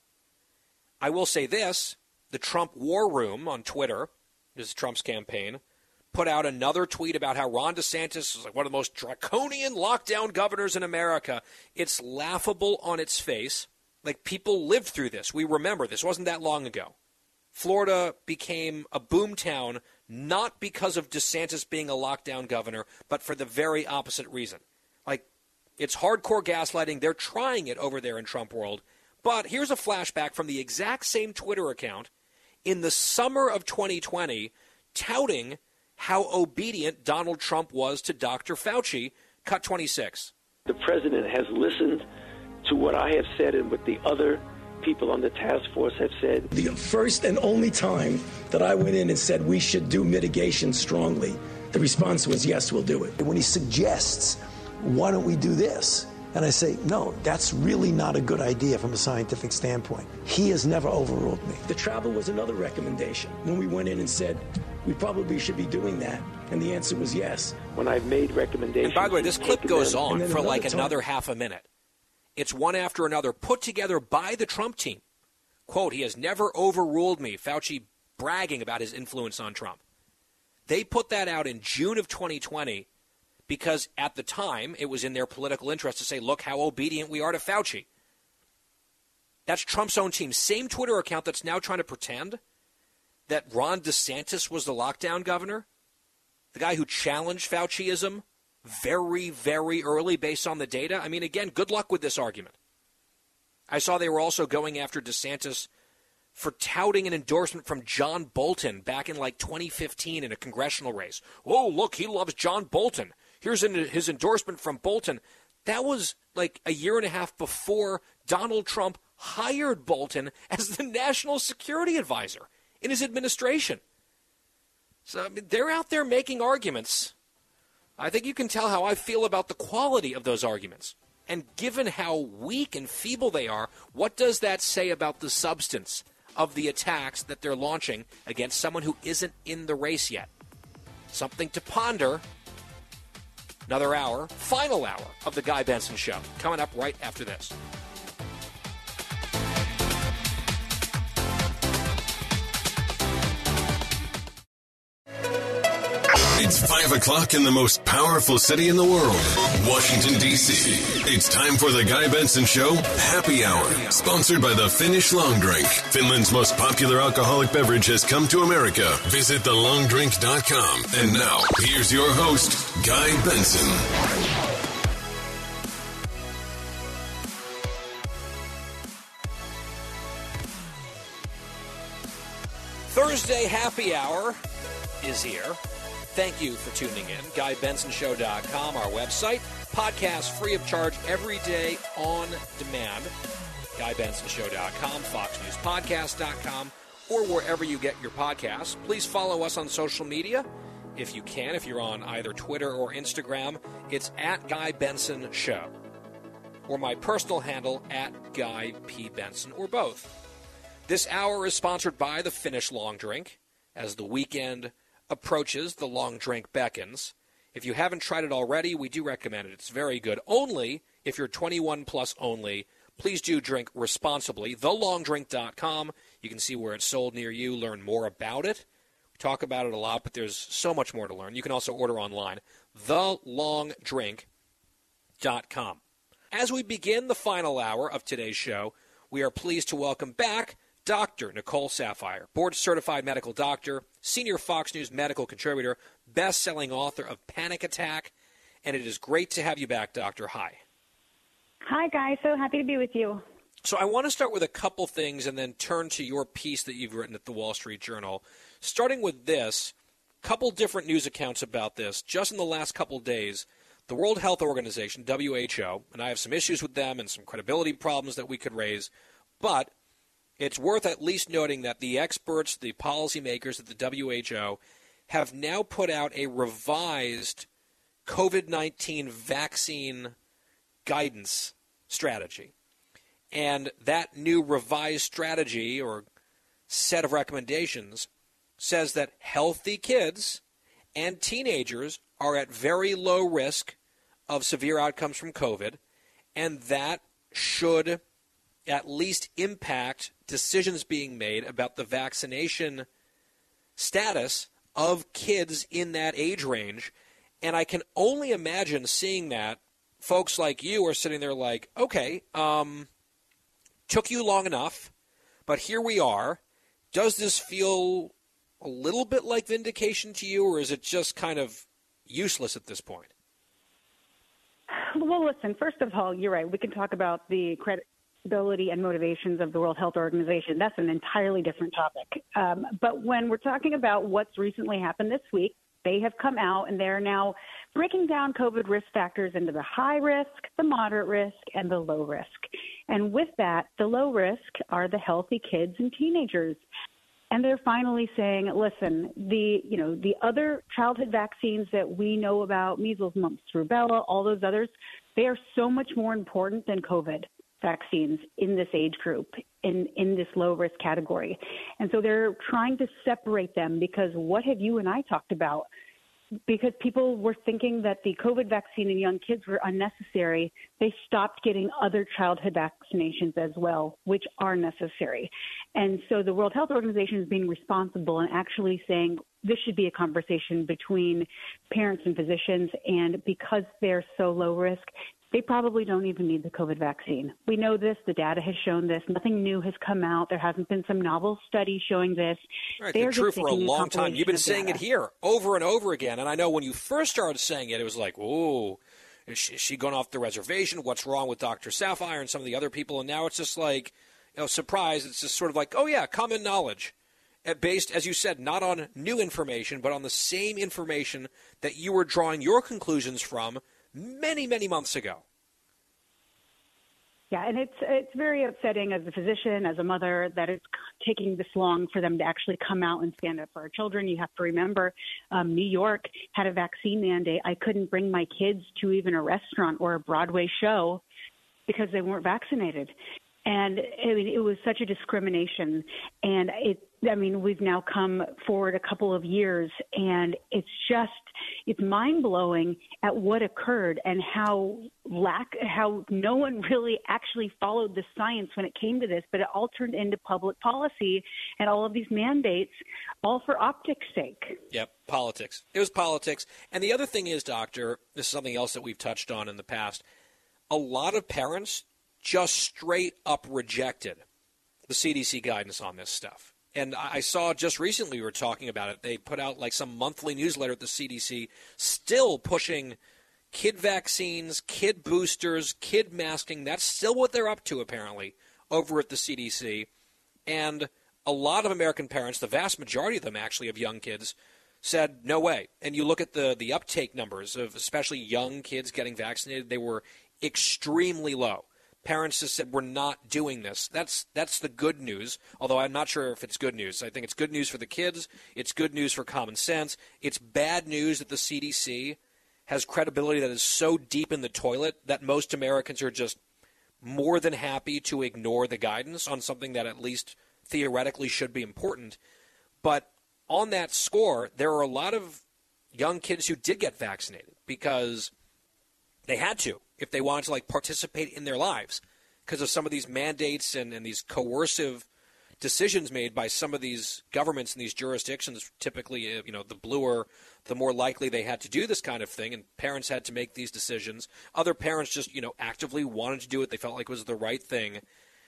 I will say this, the Trump War Room on Twitter, this is Trump's campaign, put out another tweet about how Ron DeSantis is like one of the most draconian lockdown governors in America. It's laughable on its face. Like, people lived through this. We remember this. Wasn't that long ago. Florida became a boom town not because of DeSantis being a lockdown governor, but for the very opposite reason. Like, it's hardcore gaslighting. They're trying it over there in Trump world. But here's a flashback from the exact same Twitter account in the summer of twenty twenty, touting how obedient Donald Trump was to Doctor Fauci. Cut twenty-six. The president has listened to what I have said and what the other people on the task force have said. The first and only time that I went in and said we should do mitigation strongly, the response was, yes, we'll do it. When he suggests, why don't we do this? And I say, no, that's really not a good idea from a scientific standpoint. He has never overruled me. The travel was another recommendation. When we went in and said, we probably should be doing that, and the answer was yes. When I've made recommendations... And by the way, this clip goes them, on for like time. another half a minute. It's one after another, put together by the Trump team. Quote, he has never overruled me, Fauci bragging about his influence on Trump. They put that out in June of twenty twenty because at the time it was in their political interest to say, look how obedient we are to Fauci. That's Trump's own team. Same Twitter account that's now trying to pretend that Ron DeSantis was the lockdown governor, the guy who challenged Fauciism very, very early based on the data. I mean, again, good luck with this argument. I saw they were also going after DeSantis for touting an endorsement from John Bolton back in like twenty fifteen in a congressional race. Oh, look, he loves John Bolton. Here's his endorsement from Bolton. That was like a year and a half before Donald Trump hired Bolton as the national security advisor in his administration. So I mean, they're out there making arguments. I think you can tell how I feel about the quality of those arguments. And given how weak and feeble they are, what does that say about the substance of the attacks that they're launching against someone who isn't in the race yet? Something to ponder. Another hour, final hour of the Guy Benson Show, coming up right after this. It's five o'clock in the most powerful city in the world, Washington, D C It's time for the Guy Benson Show Happy Hour, sponsored by the Finnish Long Drink. Finland's most popular alcoholic beverage has come to America. Visit the long drink dot com. And now, here's your host, Guy Benson. Thursday Happy Hour is here. Thank you for tuning in. Guy Benson Show dot com, our website. Podcast free of charge every day on demand. Guy Benson Show dot com, Fox News Podcast dot com, or wherever you get your podcasts. Please follow us on social media if you can. If you're on either Twitter or Instagram, it's at Guy Benson Show. Or my personal handle, at Guy P. Benson, or both. This hour is sponsored by the Finnish Long Drink. As the weekend approaches, the long drink beckons. If you haven't tried it already, we do recommend it. It's very good. Only if you're twenty-one plus only. Please do drink responsibly. the long drink dot com. You can see where it's sold near you, learn more about it. We talk about it a lot, but there's so much more to learn. You can also order online. the long drink dot com. As we begin the final hour of today's show, we are pleased to welcome back Doctor Nicole Saphier, board-certified medical doctor, senior Fox News medical contributor, best-selling author of Panic Attack, and it is great to have you back, Doctor. Hi. Hi, Guy. So happy to be with you. So I want to start with a couple things and then turn to your piece that you've written at the Wall Street Journal. Starting with this, couple different news accounts about this. Just in the last couple days, the World Health Organization, W H O, and I have some issues with them and some credibility problems that we could raise, but it's worth at least noting that the experts, the policymakers at the W H O, have now put out a revised COVID nineteen vaccine guidance strategy. And that new revised strategy or set of recommendations says that healthy kids and teenagers are at very low risk of severe outcomes from COVID, and that should at least impact decisions being made about the vaccination status of kids in that age range. And I can only imagine seeing that folks like you are sitting there like, okay, um, took you long enough, but here we are. Does this feel a little bit like vindication to you, or is it just kind of useless at this point? Well, listen, first of all, you're right. We can talk about the credit and motivations of the World Health Organization. That's an entirely different topic. Um, but when we're talking about what's recently happened this week, they have come out and they're now breaking down COVID risk factors into the high risk, the moderate risk, and the low risk. And with that, the low risk are the healthy kids and teenagers. And they're finally saying, listen, the you know the other childhood vaccines that we know about, measles, mumps, rubella, all those others, they are so much more important than COVID vaccines in this age group, in, in this low-risk category. And so they're trying to separate them because what have you and I talked about? Because people were thinking that the COVID vaccine in young kids were unnecessary, they stopped getting other childhood vaccinations as well, which are necessary. And so the World Health Organization is being responsible and actually saying this should be a conversation between parents and physicians, and because they're so low risk, they probably don't even need the COVID vaccine. We know this. The data has shown this. Nothing new has come out. There hasn't been some novel study showing this. Right, it's been true for a long time. You've been saying it here over and over again. And I know when you first started saying it, it was like, whoa, is she, is she going off the reservation? What's wrong with Doctor Saphier and some of the other people? And now it's just like, you know, surprise. It's just sort of like, oh, yeah, common knowledge. Based, as you said, not on new information, but on the same information that you were drawing your conclusions from many, many months ago. Yeah, and it's it's very upsetting as a physician, as a mother, that it's taking this long for them to actually come out and stand up for our children. You have to remember, um, New York had a vaccine mandate. I couldn't bring my kids to even a restaurant or a Broadway show because they weren't vaccinated. And I mean, it was such a discrimination. And it I mean, we've now come forward a couple of years, and it's just, it's mind-blowing at what occurred and how lack, how no one really actually followed the science when it came to this, but it all turned into public policy and all of these mandates, all for optics' sake. Yep, politics. It was politics. And the other thing is, Doctor, this is something else that we've touched on in the past, a lot of parents just straight up rejected the C D C guidance on this stuff. And I saw just recently we were talking about it. They put out like some monthly newsletter at the C D C still pushing kid vaccines, kid boosters, kid masking. That's still what they're up to, apparently, over at the C D C. And a lot of American parents, the vast majority of them actually of young kids, said no way. And you look at the, the uptake numbers of especially young kids getting vaccinated, they were extremely low. Parents just said, we're not doing this. That's that's the good news, although I'm not sure if it's good news. I think it's good news for the kids. It's good news for common sense. It's bad news that the C D C has credibility that is so deep in the toilet that most Americans are just more than happy to ignore the guidance on something that at least theoretically should be important. But on that score, there are a lot of young kids who did get vaccinated because they had to, if they wanted to like participate in their lives, because of some of these mandates and, and these coercive decisions made by some of these governments in these jurisdictions. Typically, you know, the bluer, the more likely they had to do this kind of thing, and parents had to make these decisions. Other parents just, you know, actively wanted to do it. They felt like it was the right thing.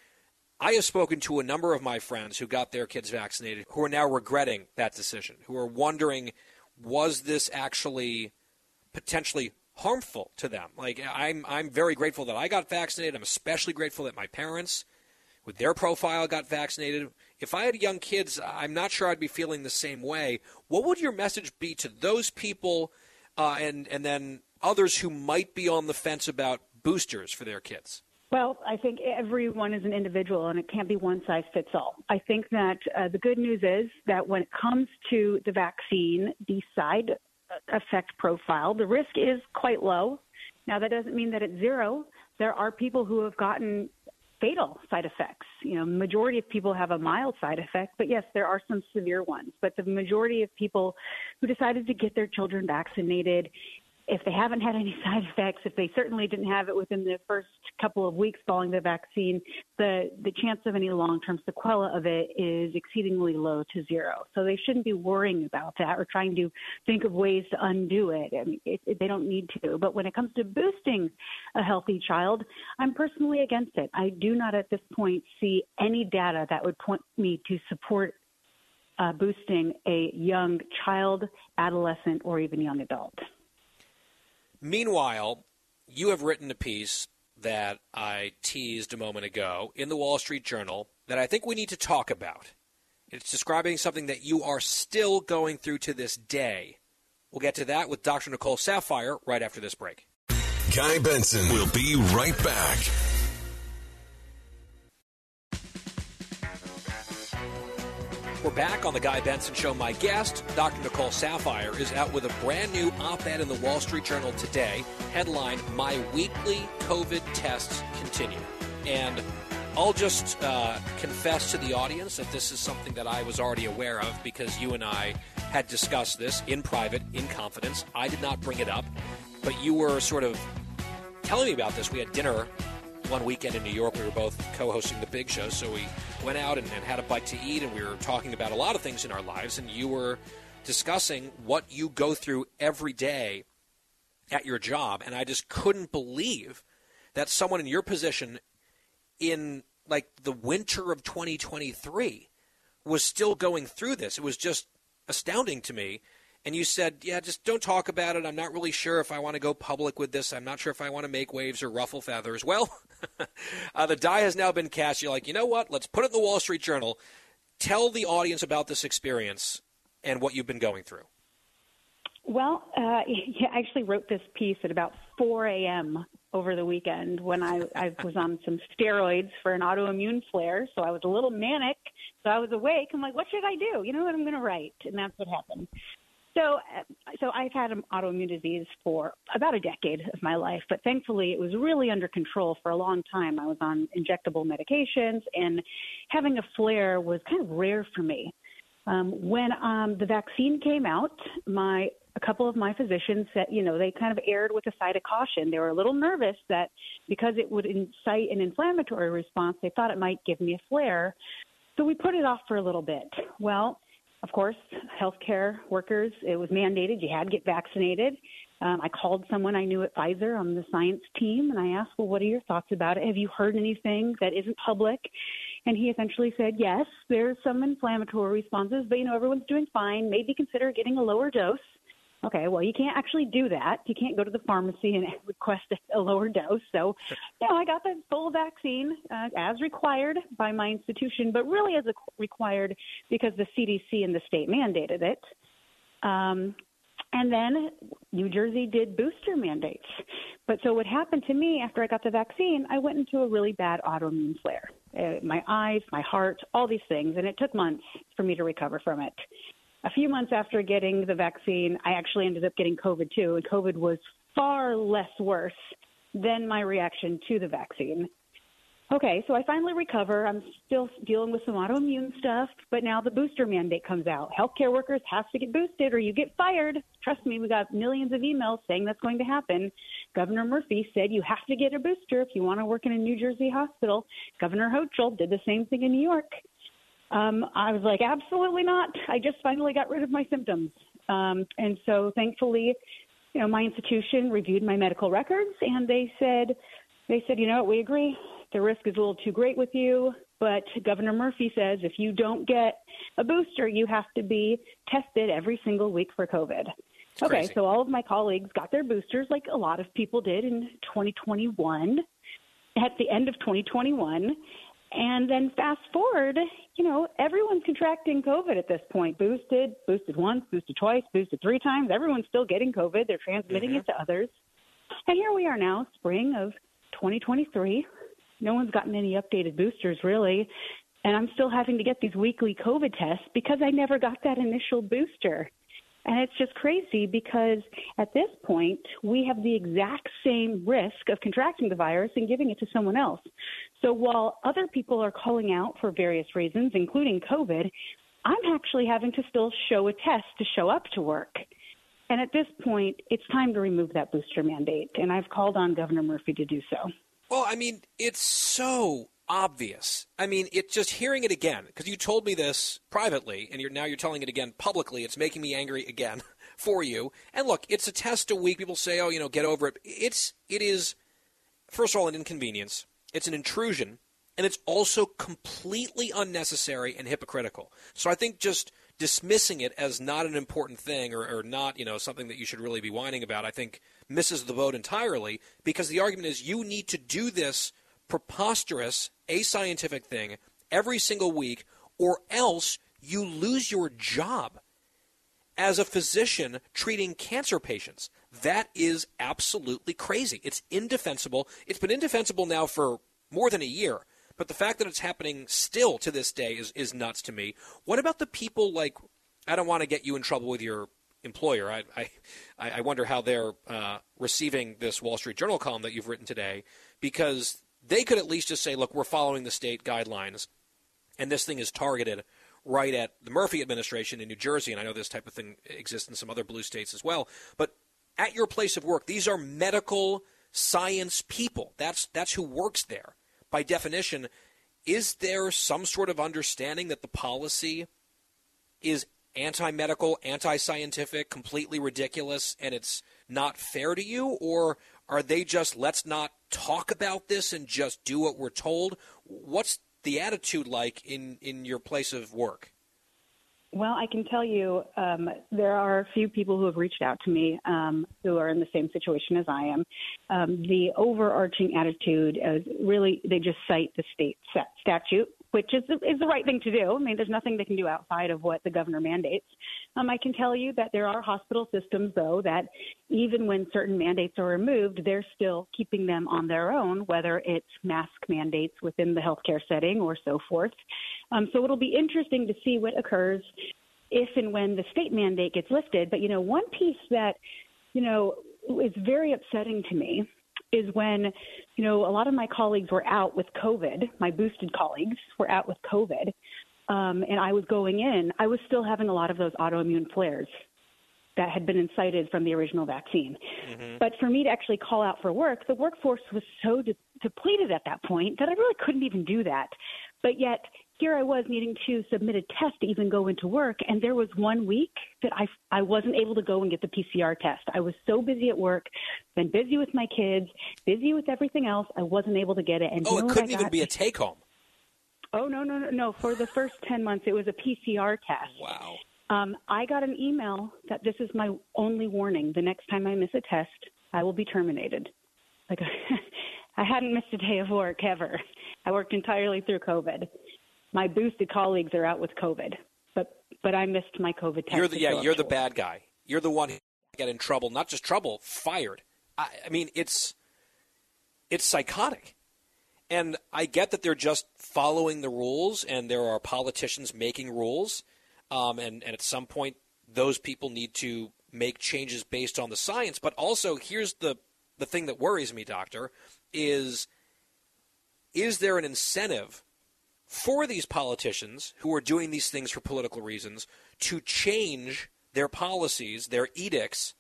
I have spoken to a number of my friends who got their kids vaccinated who are now regretting that decision, who are wondering, was this actually potentially harmful to them? Like, I'm I'm very grateful that I got vaccinated. I'm especially grateful that my parents, with their profile, got vaccinated. If I had young kids, I'm not sure I'd be feeling the same way. What would your message be to those people uh, and, and then others who might be on the fence about boosters for their kids? Well, I think everyone is an individual, and it can't be one size fits all. I think that uh, the good news is that when it comes to the vaccine, the side effect profile, the risk is quite low. Now, that doesn't mean that it's zero. There are people who have gotten fatal side effects. You know, majority of people have a mild side effect, but yes, there are some severe ones. But the majority of people who decided to get their children vaccinated, if they haven't had any side effects, if they certainly didn't have it within the first couple of weeks following the vaccine, the, the chance of any long-term sequela of it is exceedingly low to zero. So they shouldn't be worrying about that or trying to think of ways to undo it. I mean, it, it, they don't need to. But when it comes to boosting a healthy child, I'm personally against it. I do not at this point see any data that would point me to support uh, boosting a young child, adolescent, or even young adult. Meanwhile, you have written a piece that I teased a moment ago in the Wall Street Journal that I think we need to talk about. It's describing something that you are still going through to this day. We'll get to that with Doctor Nicole Saphier right after this break. Guy Benson will be right back. We're back on the Guy Benson Show. My guest, Doctor Nicole Saphier, is out with a brand new op-ed in the Wall Street Journal today, headline, My Weekly COVID Tests Continue. And I'll just uh, confess to the audience that this is something that I was already aware of because you and I had discussed this in private, in confidence. I did not bring it up, but you were sort of telling me about this. We had dinner one weekend in New York. We were both co-hosting the Big Show, so we went out and, and had a bite to eat, and we were talking about a lot of things in our lives, and you were discussing what you go through every day at your job, and I just couldn't believe that someone in your position in, like, the winter of twenty twenty-three was still going through this. It was just astounding to me. And you said, yeah, just don't talk about it. I'm not really sure if I want to go public with this. I'm not sure if I want to make waves or ruffle feathers. Well, uh, the die has now been cast. You're like, you know what? Let's put it in the Wall Street Journal. Tell the audience about this experience and what you've been going through. Well, uh, yeah, I actually wrote this piece at about four a.m. over the weekend when I, I was on some steroids for an autoimmune flare. So I was a little manic. So I was awake. I'm like, what should I do? You know what? I'm going to write. And that's what happened. So, so I've had an autoimmune disease for about a decade of my life, but thankfully it was really under control for a long time. I was on injectable medications, and having a flare was kind of rare for me. Um, when um, the vaccine came out, my a couple of my physicians said, you know, they kind of erred with a side of caution. They were a little nervous that because it would incite an inflammatory response, they thought it might give me a flare. So we put it off for a little bit. Well, of course, healthcare workers, it was mandated. You had to get vaccinated. Um, I called someone I knew at Pfizer on the science team, and I asked, well, what are your thoughts about it? Have you heard anything that isn't public? And he essentially said, yes, there's some inflammatory responses, but, you know, everyone's doing fine. Maybe consider getting a lower dose. Okay, well, you can't actually do that. You can't go to the pharmacy and request a lower dose. So, you know, I got the full vaccine uh, as required by my institution, but really as a required because the C D C and the state mandated it. Um, and then New Jersey did booster mandates. But so what happened to me after I got the vaccine, I went into a really bad autoimmune flare. Uh, my eyes, my heart, all these things, and it took months for me to recover from it. A few months after getting the vaccine, I actually ended up getting COVID too, and COVID was far less worse than my reaction to the vaccine. Okay, so I finally recover. I'm still dealing with some autoimmune stuff, but now the booster mandate comes out. Healthcare workers have to get boosted or you get fired. Trust me, we got millions of emails saying that's going to happen. Governor Murphy said you have to get a booster if you want to work in a New Jersey hospital. Governor Hochul did the same thing in New York. Um, I was like, absolutely not. I just finally got rid of my symptoms. Um, and so thankfully, you know, my institution reviewed my medical records and they said, they said, you know, we agree. The risk is a little too great with you. But Governor Murphy says if you don't get a booster, you have to be tested every single week for COVID. It's okay. Crazy. So all of my colleagues got their boosters like a lot of people did in twenty twenty-one, at the end of twenty twenty-one. And then fast forward, you know, everyone's contracting COVID at this point. Boosted, boosted once, boosted twice, boosted three times. Everyone's still getting COVID. They're transmitting mm-hmm. it to others. And here we are now, spring of twenty twenty-three. No one's gotten any updated boosters, really. And I'm still having to get these weekly COVID tests because I never got that initial booster. And it's just crazy because at this point, we have the exact same risk of contracting the virus and giving it to someone else. So while other people are calling out for various reasons, including COVID, I'm actually having to still show a test to show up to work. And at this point, it's time to remove that booster mandate. And I've called on Governor Murphy to do so. Well, I mean, it's so obvious. I mean, it's just hearing it again, because you told me this privately, and you're now you're telling it again publicly. It's making me angry again for you. And look, it's a test a week. People say, oh, you know, get over it. It's, it is, first of all, an inconvenience. It's an intrusion, and it's also completely unnecessary and hypocritical. So I think just dismissing it as not an important thing or, or not, you know, something that you should really be whining about, I think misses the boat entirely, because the argument is you need to do this preposterous, ascientific thing every single week, or else you lose your job as a physician treating cancer patients. That is absolutely crazy. It's indefensible. It's been indefensible now for more than a year, but the fact that it's happening still to this day is, is nuts to me. What about the people like, I don't want to get you in trouble with your employer. I I, I wonder how they're uh, receiving this Wall Street Journal column that you've written today, because they could at least just say, look, we're following the state guidelines, and this thing is targeted right at the Murphy administration in New Jersey, and I know this type of thing exists in some other blue states as well. But at your place of work, these are medical science people. That's that's who works there. By definition, is there some sort of understanding that the policy is anti-medical, anti-scientific, completely ridiculous, and it's not fair to you? Or are they just, let's not talk about this and just do what we're told? What's the attitude like in, in your place of work? Well, I can tell you um, there are a few people who have reached out to me um, who are in the same situation as I am. Um, the overarching attitude is really they just cite the state statute, which is the, is the right thing to do. I mean, there's nothing they can do outside of what the governor mandates. Um, I can tell you that there are hospital systems, though, that even when certain mandates are removed, they're still keeping them on their own, whether it's mask mandates within the healthcare setting or so forth. Um, so it'll be interesting to see what occurs if and when the state mandate gets lifted. But, you know, one piece that, you know, is very upsetting to me is when, you know, a lot of my colleagues were out with COVID, my boosted colleagues were out with COVID, um, and I was going in, I was still having a lot of those autoimmune flares that had been incited from the original vaccine. Mm-hmm. But for me to actually call out for work, the workforce was so de- depleted at that point that I really couldn't even do that. But yet here I was needing to submit a test to even go into work, and there was one week that I, I wasn't able to go and get the P C R test. I was so busy at work, been busy with my kids, busy with everything else, I wasn't able to get it. And oh, you know it couldn't even got? be a take-home. Oh, no, no, no, no. For the first ten months, it was a P C R test. Wow. Um, I got an email that this is my only warning. The next time I miss a test, I will be terminated. Like, I hadn't missed a day of work ever. I worked entirely through COVID. My boosted colleagues are out with COVID, but but I missed my COVID test. You're the, yeah, you're the bad guy. You're the one who got in trouble, not just trouble, fired. I, I mean, it's it's psychotic. And I get that they're just following the rules, and there are politicians making rules. Um, and, and at some point, those people need to make changes based on the science. But also, here's the, the thing that worries me, Doctor, is is there an incentive for these politicians who are doing these things for political reasons to change their policies, their edicts,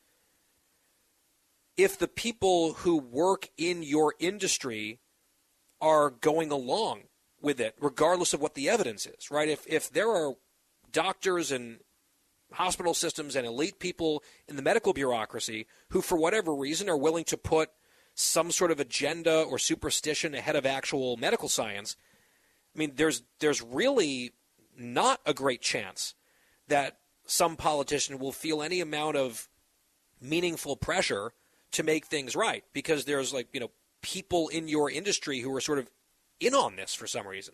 if the people who work in your industry are going along with it, regardless of what the evidence is, right? If if there are doctors and hospital systems and elite people in the medical bureaucracy who, for whatever reason, are willing to put some sort of agenda or superstition ahead of actual medical science, I mean, there's there's really not a great chance that some politician will feel any amount of meaningful pressure to make things right, because there's, like, you know, people in your industry who are sort of in on this for some reason.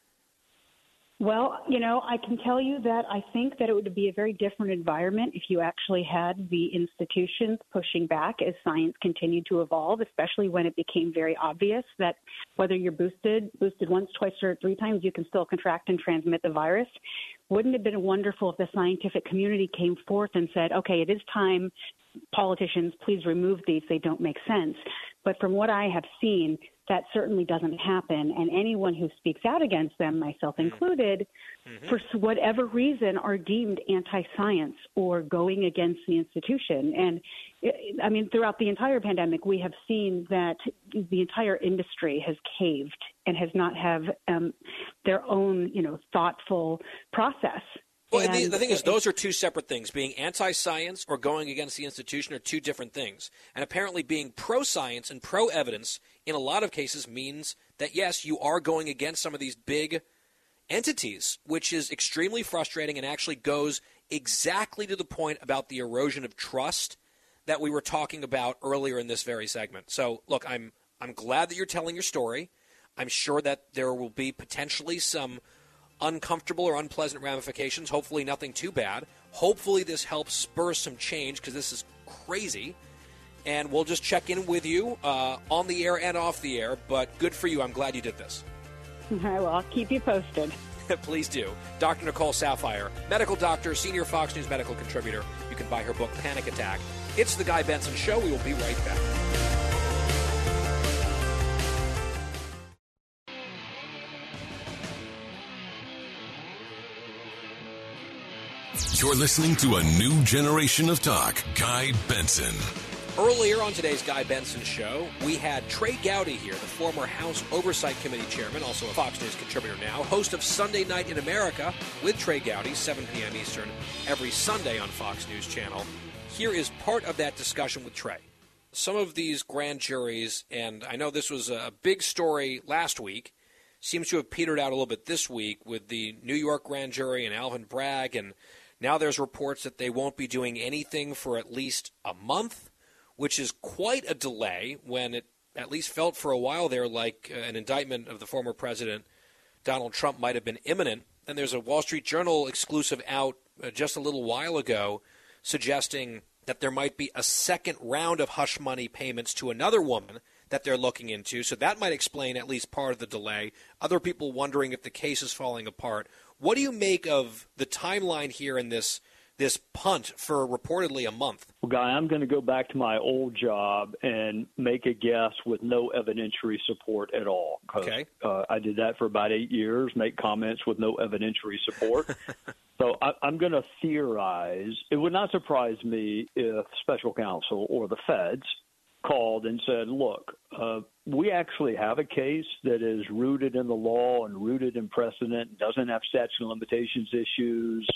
Well, you know, I can tell you that I think that it would be a very different environment if you actually had the institutions pushing back as science continued to evolve, especially when it became very obvious that whether you're boosted, boosted once, twice, or three times, you can still contract and transmit the virus. Wouldn't it have been wonderful if the scientific community came forth and said, okay, it is time, politicians, please remove these, they don't make sense. But from what I have seen, that certainly doesn't happen. And anyone who speaks out against them, myself included, mm-hmm. for whatever reason are deemed anti-science or going against the institution. And, I mean, throughout the entire pandemic, we have seen that the entire industry has caved and has not have um, their own, you know, thoughtful process. Well, and the, the thing is, those are two separate things. Being anti-science or going against the institution are two different things. And apparently being pro-science and pro-evidence in a lot of cases means that, yes, you are going against some of these big entities, which is extremely frustrating and actually goes exactly to the point about the erosion of trust that we were talking about earlier in this very segment. So, look, I'm I'm glad that you're telling your story. I'm sure that there will be potentially some uncomfortable or unpleasant ramifications, hopefully nothing too bad. Hopefully this helps spur some change, because this is crazy. And we'll just check in with you uh, on the air and off the air, but good for you. I'm glad you did this. All right, well, I'll keep you posted. Please do. Doctor Nicole Saphier, medical doctor, senior Fox News medical contributor. You can buy her book, Panic Attack. It's The Guy Benson Show. We will be right back. You're listening to a new generation of talk. Guy Benson. Earlier on today's Guy Benson Show, we had Trey Gowdy here, the former House Oversight Committee chairman, also a Fox News contributor now, host of Sunday Night in America with Trey Gowdy, seven p.m. Eastern, every Sunday on Fox News Channel. Here is part of that discussion with Trey. Some of these grand juries, and I know this was a big story last week, seems to have petered out a little bit this week with the New York grand jury and Alvin Bragg, and now there's reports that they won't be doing anything for at least a month, which is quite a delay when it at least felt for a while there like an indictment of the former president, Donald Trump, might have been imminent. And there's a Wall Street Journal exclusive out just a little while ago suggesting that there might be a second round of hush money payments to another woman that they're looking into. So that might explain at least part of the delay. Other people wondering if the case is falling apart. What do you make of the timeline here in this this punt for reportedly a month? Well, Guy, I'm going to go back to my old job and make a guess with no evidentiary support at all. Okay. Uh, I did that for about eight years, make comments with no evidentiary support. So I, I'm going to theorize. It would not surprise me if special counsel or the feds called and said, look, uh, we actually have a case that is rooted in the law and rooted in precedent, doesn't have statute of limitations issues.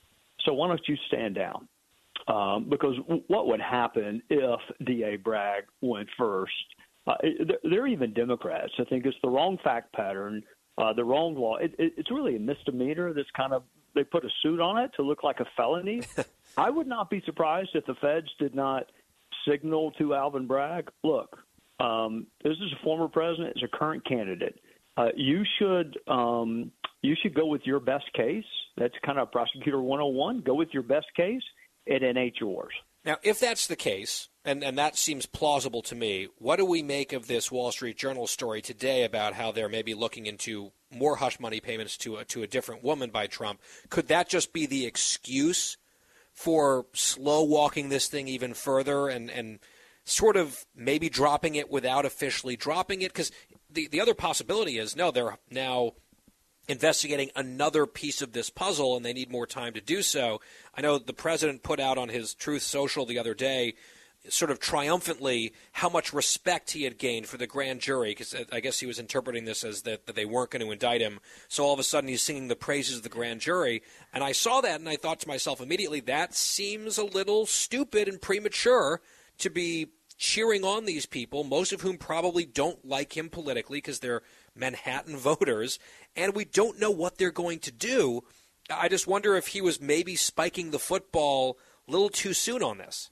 So why don't you stand down? Um, because what would happen if D A Bragg went first? Uh, they're even Democrats. I think it's the wrong fact pattern, uh, the wrong law. It, it, it's really a misdemeanor that's kind of – they put a suit on it to look like a felony. I would not be surprised if the feds did not signal to Alvin Bragg, look, um, this is a former president, it's a current candidate. Uh, you should um, you should go with your best case. That's kind of Prosecutor one oh one. Go with your best case, and it ain't yours. Now, if that's the case, and, and that seems plausible to me, what do we make of this Wall Street Journal story today about how they're maybe looking into more hush money payments to a, to a different woman by Trump? Could that just be the excuse for slow walking this thing even further and, and sort of maybe dropping it without officially dropping it? Because the, the other possibility is, no, they're now investigating another piece of this puzzle and they need more time to do so. I know the president put out on his Truth Social the other day sort of triumphantly how much respect he had gained for the grand jury, because I guess he was interpreting this as that, that they weren't going to indict him. So all of a sudden he's singing the praises of the grand jury. And I saw that and I thought to myself immediately, that seems a little stupid and premature to be cheering on these people, most of whom probably don't like him politically because they're Manhattan voters, and we don't know what they're going to do. I just wonder if he was maybe spiking the football a little too soon on this.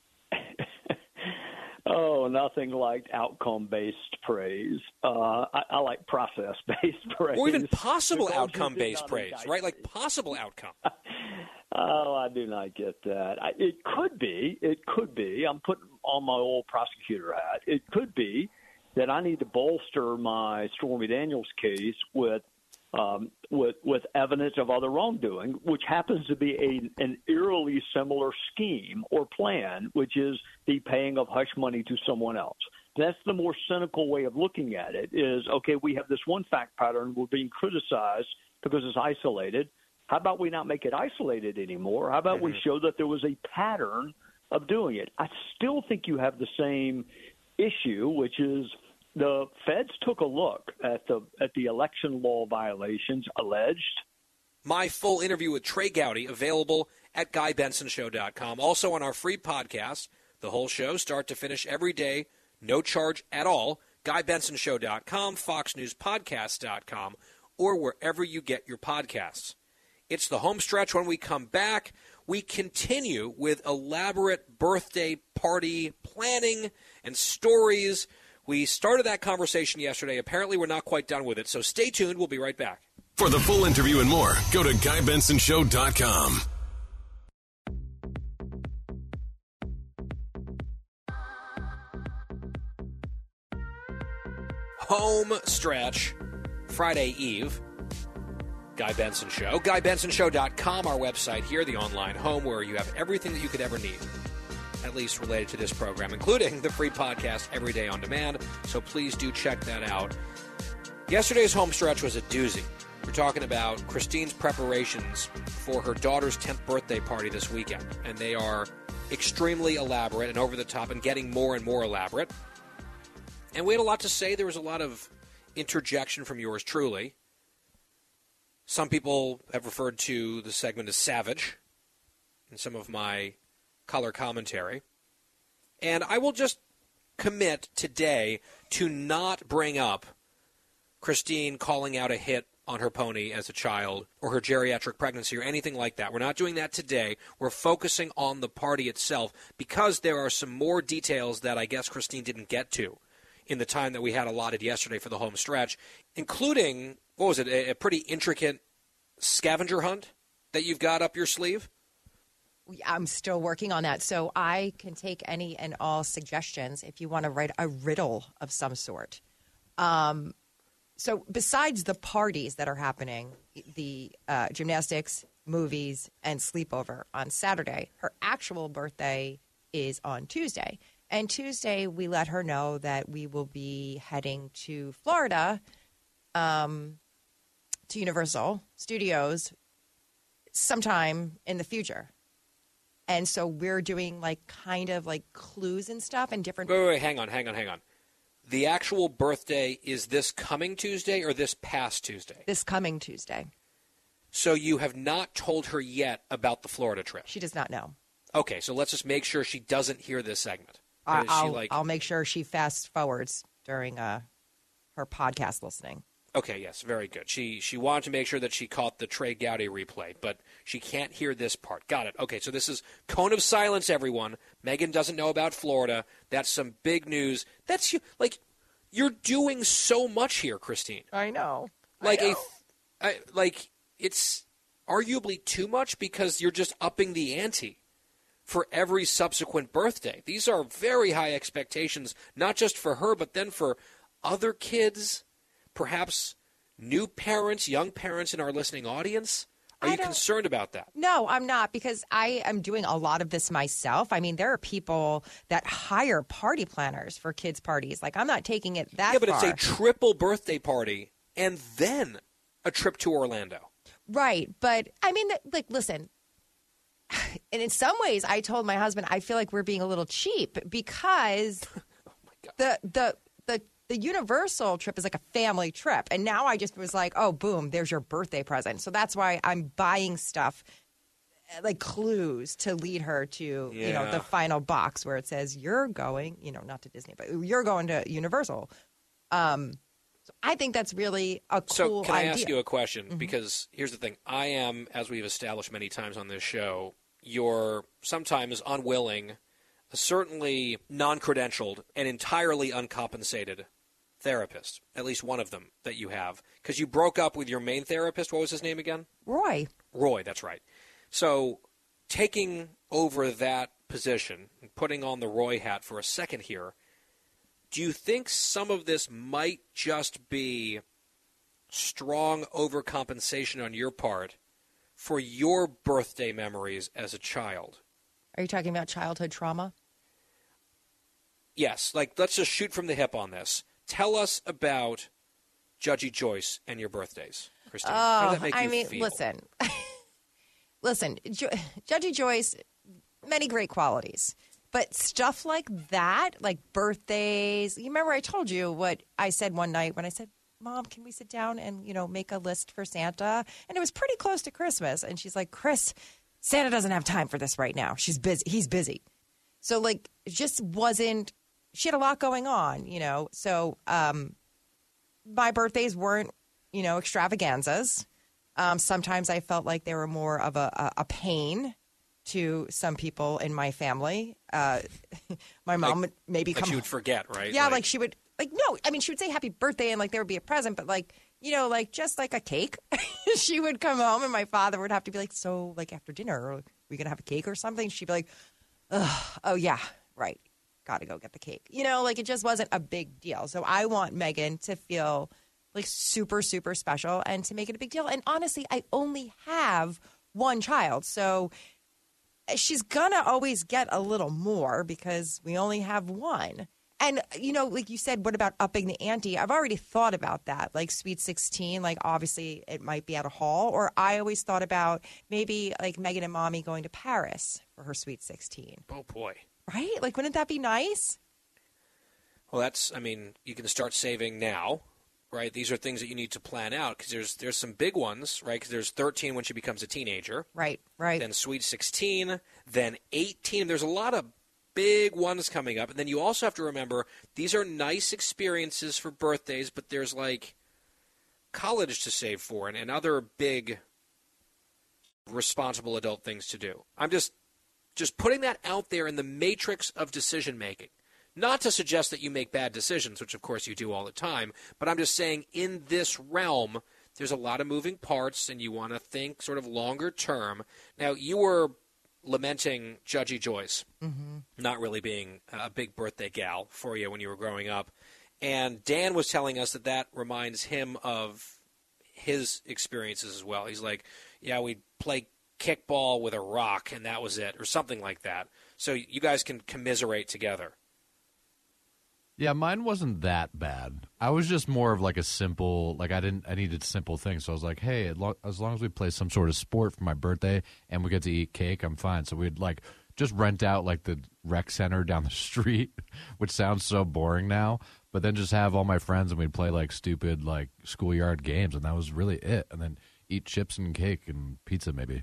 Oh, nothing like outcome-based praise. Uh, I, I like process-based praise. Or even possible outcome-based praise, right? Like possible outcome. Oh, I do not get that. I, it could be. It could be. I'm putting on my old prosecutor hat. It could be that I need to bolster my Stormy Daniels case with um, with with evidence of other wrongdoing, which happens to be a, an eerily similar scheme or plan, which is the paying of hush money to someone else. That's the more cynical way of looking at it is, okay, we have this one fact pattern. We're being criticized because it's isolated. How about we not make it isolated anymore? How about mm-hmm. we show that there was a pattern of doing it? I still think you have the same issue, which is the feds took a look at the at the election law violations alleged. My full interview with Trey Gowdy available at guy benson show dot com. Also on our free podcast, the whole show, start to finish every day, no charge at all, guy benson show dot com, fox news podcast dot com, or wherever you get your podcasts. It's the home stretch. When we come back, we continue with elaborate birthday party planning and stories. We started that conversation yesterday. Apparently, we're not quite done with it, so stay tuned. We'll be right back. For the full interview and more, go to guy benson show dot com. Home stretch, Friday Eve. Guy Benson Show. guy benson show dot com, our website here, the online home where you have everything that you could ever need, at least related to this program, including the free podcast Every Day on Demand. So please do check that out. Yesterday's home stretch was a doozy. We're talking about Christine's preparations for her daughter's tenth birthday party this weekend, and they are extremely elaborate and over the top and getting more and more elaborate. And we had a lot to say. There was a lot of interjection from yours truly. Some people have referred to the segment as savage in some of my color commentary. And I will just commit today to not bring up Christine calling out a hit on her pony as a child or her geriatric pregnancy or anything like that. We're not doing that today. We're focusing on the party itself because there are some more details that I guess Christine didn't get to in the time that we had allotted yesterday for the home stretch, including, what was it, a, a pretty intricate scavenger hunt that you've got up your sleeve? I'm still working on that. So I can take any and all suggestions if you want to write a riddle of some sort. Um, so besides the parties that are happening, the uh, gymnastics, movies, and sleepover on Saturday, her actual birthday is on Tuesday. And Tuesday, we let her know that we will be heading to Florida, um, to Universal Studios sometime in the future. And so we're doing like kind of like clues and stuff and different. Wait, wait, wait, hang on, hang on, hang on. The actual birthday is this coming Tuesday or this past Tuesday? This coming Tuesday. So you have not told her yet about the Florida trip? She does not know. Okay, so let's just make sure she doesn't hear this segment. I, I'll, she like... I'll make sure she fast forwards during uh, her podcast listening. Okay, yes, very good. She she wanted to make sure that she caught the Trey Gowdy replay, but she can't hear this part. Got it. Okay, so this is cone of silence, everyone. Megan doesn't know about Florida. That's some big news. That's you. Like, you're doing so much here, Christine. I know. Like I know. a, I, like it's arguably too much because you're just upping the ante for every subsequent birthday. These are very high expectations, not just for her, but then for other kids. Perhaps new parents, young parents in our listening audience? Are you concerned about that? No, I'm not, because I am doing a lot of this myself. I mean, there are people that hire party planners for kids' parties. Like, I'm not taking it that far. Yeah, but far. It's a triple birthday party and then a trip to Orlando. Right. But, I mean, like, listen, and in some ways, I told my husband, I feel like we're being a little cheap because oh my God. the the the The Universal trip is like a family trip. And now I just was like, oh, boom, there's your birthday present. So that's why I'm buying stuff, like clues to lead her to, yeah. you know, the final box where it says you're going, you know, not to Disney, but you're going to Universal. Um, so I think that's really a cool idea. So can I ask you a question? Mm-hmm. Because here's the thing. I am, as we've established many times on this show, you're sometimes unwilling, certainly non-credentialed, and entirely uncompensated therapist, at least one of them that you have, because you broke up with your main therapist. What was his name again? Roy. Roy, that's right. So taking over that position and putting on the Roy hat for a second here, do you think some of this might just be strong overcompensation on your part for your birthday memories as a child? Are you talking about childhood trauma? Yes. Like, let's just shoot from the hip on this. Tell us about Judgy Joyce and your birthdays, Christine. Oh, How does that make I you mean, feel? listen. listen, jo- Judgy Joyce, many great qualities. But stuff like that, like birthdays, you remember I told you what I said one night when I said, Mom, can we sit down and, you know, make a list for Santa? And it was pretty close to Christmas. And she's like, Chris, Santa doesn't have time for this right now. She's busy. He's busy. So, like, it just wasn't. She had a lot going on, you know. So um, my birthdays weren't, you know, extravaganzas. Um, sometimes I felt like they were more of a, a, a pain to some people in my family. Uh, my mom like, would maybe like come. She would forget, right? Yeah, like, like she would. Like, no, I mean, she would say happy birthday and like there would be a present, but like, you know, like just like a cake. She would come home and my father would have to be like, so like after dinner, are we going to have a cake or something? She'd be like, oh, yeah, right. Got to go get the cake. You know, like it just wasn't a big deal. So I want Megan to feel like super, super special and to make it a big deal. And honestly, I only have one child. So she's going to always get a little more because we only have one. And, you know, like you said, what about upping the ante? I've already thought about that, like Sweet sixteen, like obviously it might be at a hall. Or I always thought about maybe like Megan and Mommy going to Paris for her Sweet sixteen. Oh, boy. Right? Like, wouldn't that be nice? Well, that's, I mean, you can start saving now, right? These are things that you need to plan out because there's there's some big ones, right? Because there's thirteen when she becomes a teenager. Right, right. Then Sweet sixteen, then eighteen. There's a lot of big ones coming up. And then you also have to remember these are nice experiences for birthdays, but there's like college to save for and, and other big responsible adult things to do. I'm just just putting that out there in the matrix of decision making. Not to suggest that you make bad decisions, which of course you do all the time, but I'm just saying in this realm, there's a lot of moving parts and you want to think sort of longer term. Now, you were lamenting Judgy Joyce Mm-hmm. not really being a big birthday gal for you when you were growing up. And Dan was telling us that that reminds him of his experiences as well. He's like, yeah, we'd play kickball with a rock, and that was it, or something like that. So you guys can commiserate together. Yeah, mine wasn't that bad. I was just more of like a simple, like I didn't, I needed simple things. So I was like, hey, as long, as long as we play some sort of sport for my birthday and we get to eat cake, I'm fine. So we'd like just rent out like the rec center down the street, which sounds so boring now, but then just have all my friends and we'd play like stupid like schoolyard games, and that was really it. And then eat chips and cake and pizza maybe.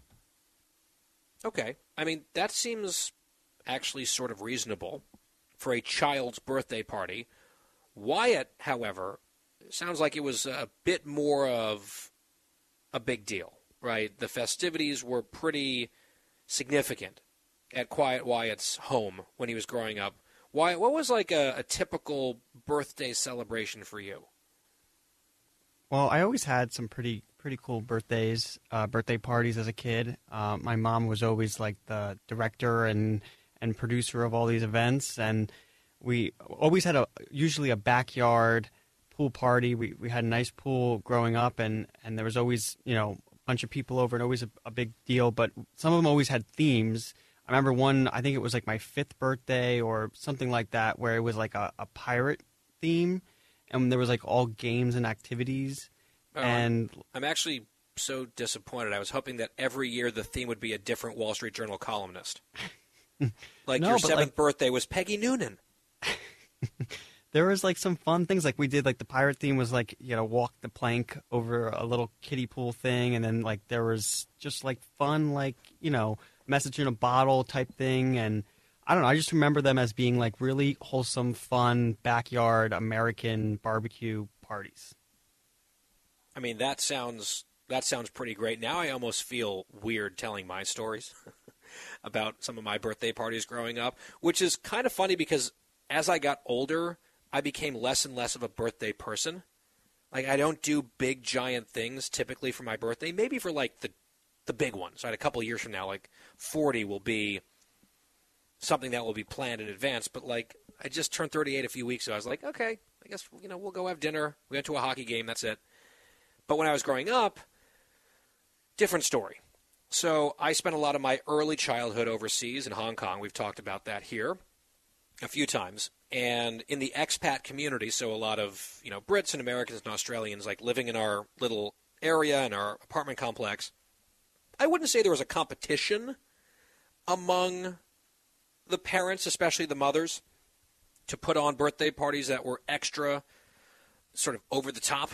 Okay. I mean, that seems actually sort of reasonable for a child's birthday party. Wyatt, however, sounds like it was a bit more of a big deal, right? The festivities were pretty significant at Quiet Wyatt's home when he was growing up. Wyatt, what was like a, a typical birthday celebration for you? Well, I always had some pretty pretty cool birthdays, uh, birthday parties as a kid. Uh, my mom was always like the director and and producer of all these events, and we always had a usually a backyard pool party. We we had a nice pool growing up, and, and there was always, you know, a bunch of people over, and always a, a big deal. But some of them always had themes. I remember one, I think it was like my fifth birthday or something like that, where it was like a, a pirate theme, and there was like all games and activities. Oh, and I'm actually so disappointed. I was hoping that every year the theme would be a different Wall Street Journal columnist. Like No, your but, seventh like- birthday was Peggy Noonan. There was like some fun things, like we did like the pirate theme was like, you know, walk the plank over a little kiddie pool thing, and then like there was just like fun, like, you know, message in a bottle type thing. And I don't know, I just remember them as being like really wholesome, fun backyard American barbecue parties. I mean, that sounds that sounds pretty great. Now I almost feel weird telling my stories about some of my birthday parties growing up, which is kind of funny because as I got older, I became less and less of a birthday person. Like, I don't do big, giant things typically for my birthday. Maybe for, like, the the big ones. Right? A couple of years from now, like, forty will be something that will be planned in advance. But, like, I just turned thirty-eight a few weeks ago. I was like, okay, I guess, you know, we'll go have dinner. We went to a hockey game. That's it. But when I was growing up, different story. So I spent a lot of my early childhood overseas in Hong Kong. We've talked about that here a few times. And in the expat community, so a lot of, you know, Brits and Americans and Australians, like, living in our little area in our apartment complex, I wouldn't say there was a competition among the parents, especially the mothers, to put on birthday parties that were extra sort of over the top.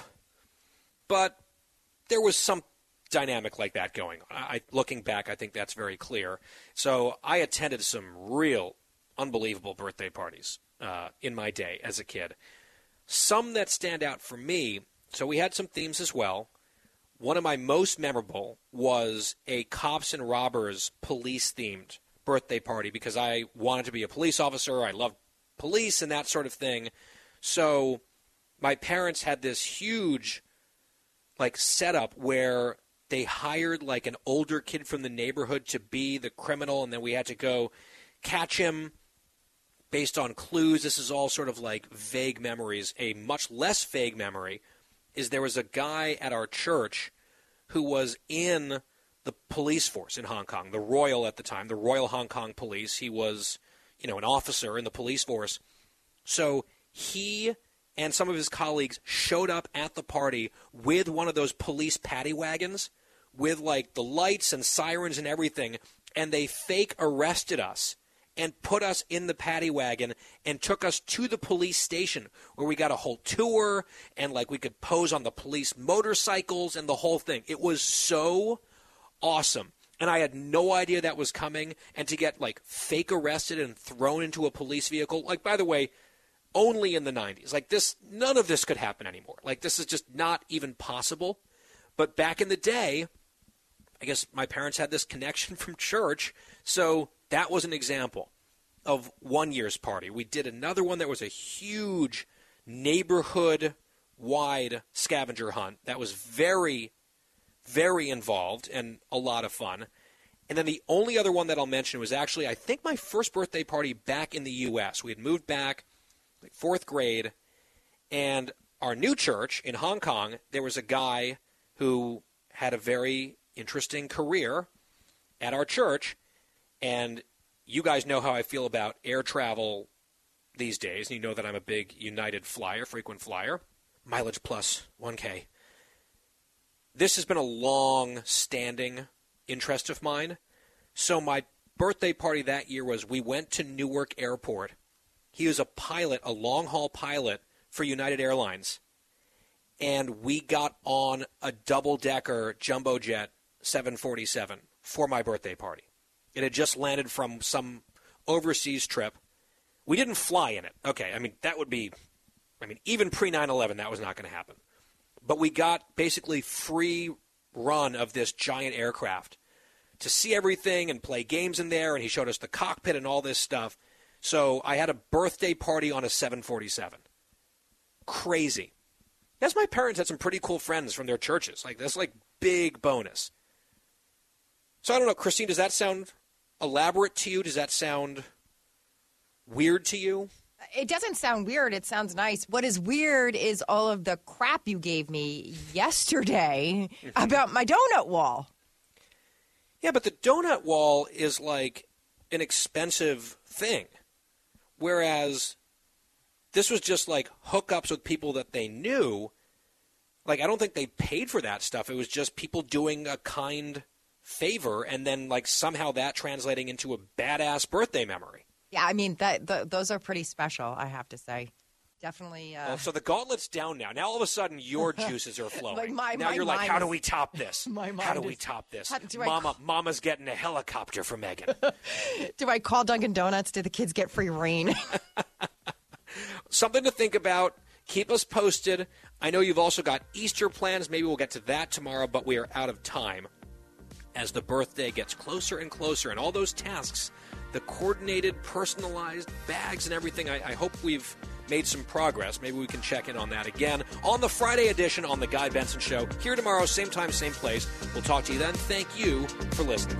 But there was some dynamic like that going on. I, looking back, I think that's very clear. So I attended some real unbelievable birthday parties uh, in my day as a kid. Some that stand out for me, so we had some themes as well. One of my most memorable was a cops and robbers police-themed birthday party because I wanted to be a police officer. I loved police and that sort of thing. So my parents had this huge like setup where they hired like an older kid from the neighborhood to be the criminal, and then we had to go catch him based on clues. This is all sort of like vague memories. A much less vague memory is there was a guy at our church who was in the police force in Hong Kong, the Royal at the time, the Royal Hong Kong Police. He was, you know, an officer in the police force. So he and some of his colleagues showed up at the party with one of those police paddy wagons with, like, the lights and sirens and everything, and they fake arrested us and put us in the paddy wagon and took us to the police station where we got a whole tour and, like, we could pose on the police motorcycles and the whole thing. It was so awesome. And I had no idea that was coming. And to get, like, fake arrested and thrown into a police vehicle, like, by the way, only in the nineties. Like, this, none of this could happen anymore. Like, this is just not even possible. But back in the day, I guess my parents had this connection from church, so that was an example of one year's party. We did another one that was a huge neighborhood-wide scavenger hunt that was very, very involved and a lot of fun. And then the only other one that I'll mention was actually, I think, my first birthday party back in the U S. We had moved back, like fourth grade, and our new church in Hong Kong, there was a guy who had a very interesting career at our church, and you guys know how I feel about air travel these days, and you know that I'm a big United flyer, frequent flyer, mileage plus one K. This has been a long-standing interest of mine. So my birthday party that year was we went to Newark Airport. He was a pilot, a long-haul pilot for United Airlines, and we got on a double-decker jumbo jet seven forty-seven for my birthday party. It had just landed from some overseas trip. We didn't fly in it. Okay, I mean, that would be, I mean, even pre nine eleven, that was not going to happen. But we got basically free run of this giant aircraft to see everything and play games in there, and he showed us the cockpit and all this stuff. So I had a birthday party on a seven forty-seven. Crazy. Yes, my parents had some pretty cool friends from their churches. Like, that's like big bonus. So I don't know, Christine, does that sound elaborate to you? Does that sound weird to you? It doesn't sound weird. It sounds nice. What is weird is all of the crap you gave me yesterday about my donut wall. Yeah, but the donut wall is like an expensive thing, whereas this was just like hookups with people that they knew. Like, I don't think they paid for that stuff. It was just people doing a kind favor, and then like somehow that translating into a badass birthday memory. Yeah, I mean, that the, those are pretty special, I have to say. Definitely. Uh... Well, so the gauntlet's down now. Now all of a sudden your juices are flowing. Like my, now my you're like, how is... do we top this? my how do is... we top this? How, do Mama, I... Mama's getting a helicopter for Megan. Do I call Dunkin' Donuts? Do the kids get free rain? Something to think about. Keep us posted. I know you've also got Easter plans. Maybe we'll get to that tomorrow, but we are out of time as the birthday gets closer and closer, and all those tasks, the coordinated, personalized bags and everything, I, I hope we've made some progress. Maybe we can check in on that again on the Friday edition on The Guy Benson Show. Here tomorrow, same time, same place. We'll talk to you then. Thank you for listening.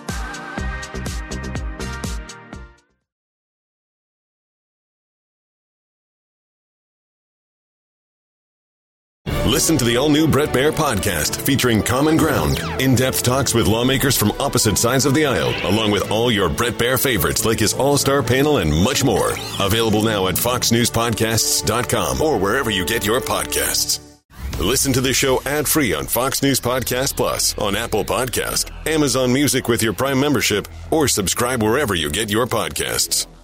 Listen to the all-new Bret Baier podcast featuring Common Ground, in-depth talks with lawmakers from opposite sides of the aisle, along with all your Bret Baier favorites like his all-star panel and much more. Available now at fox news podcasts dot com or wherever you get your podcasts. Listen to the show ad-free on Fox News Podcast Plus, on Apple Podcast, Amazon Music with your Prime membership, or subscribe wherever you get your podcasts.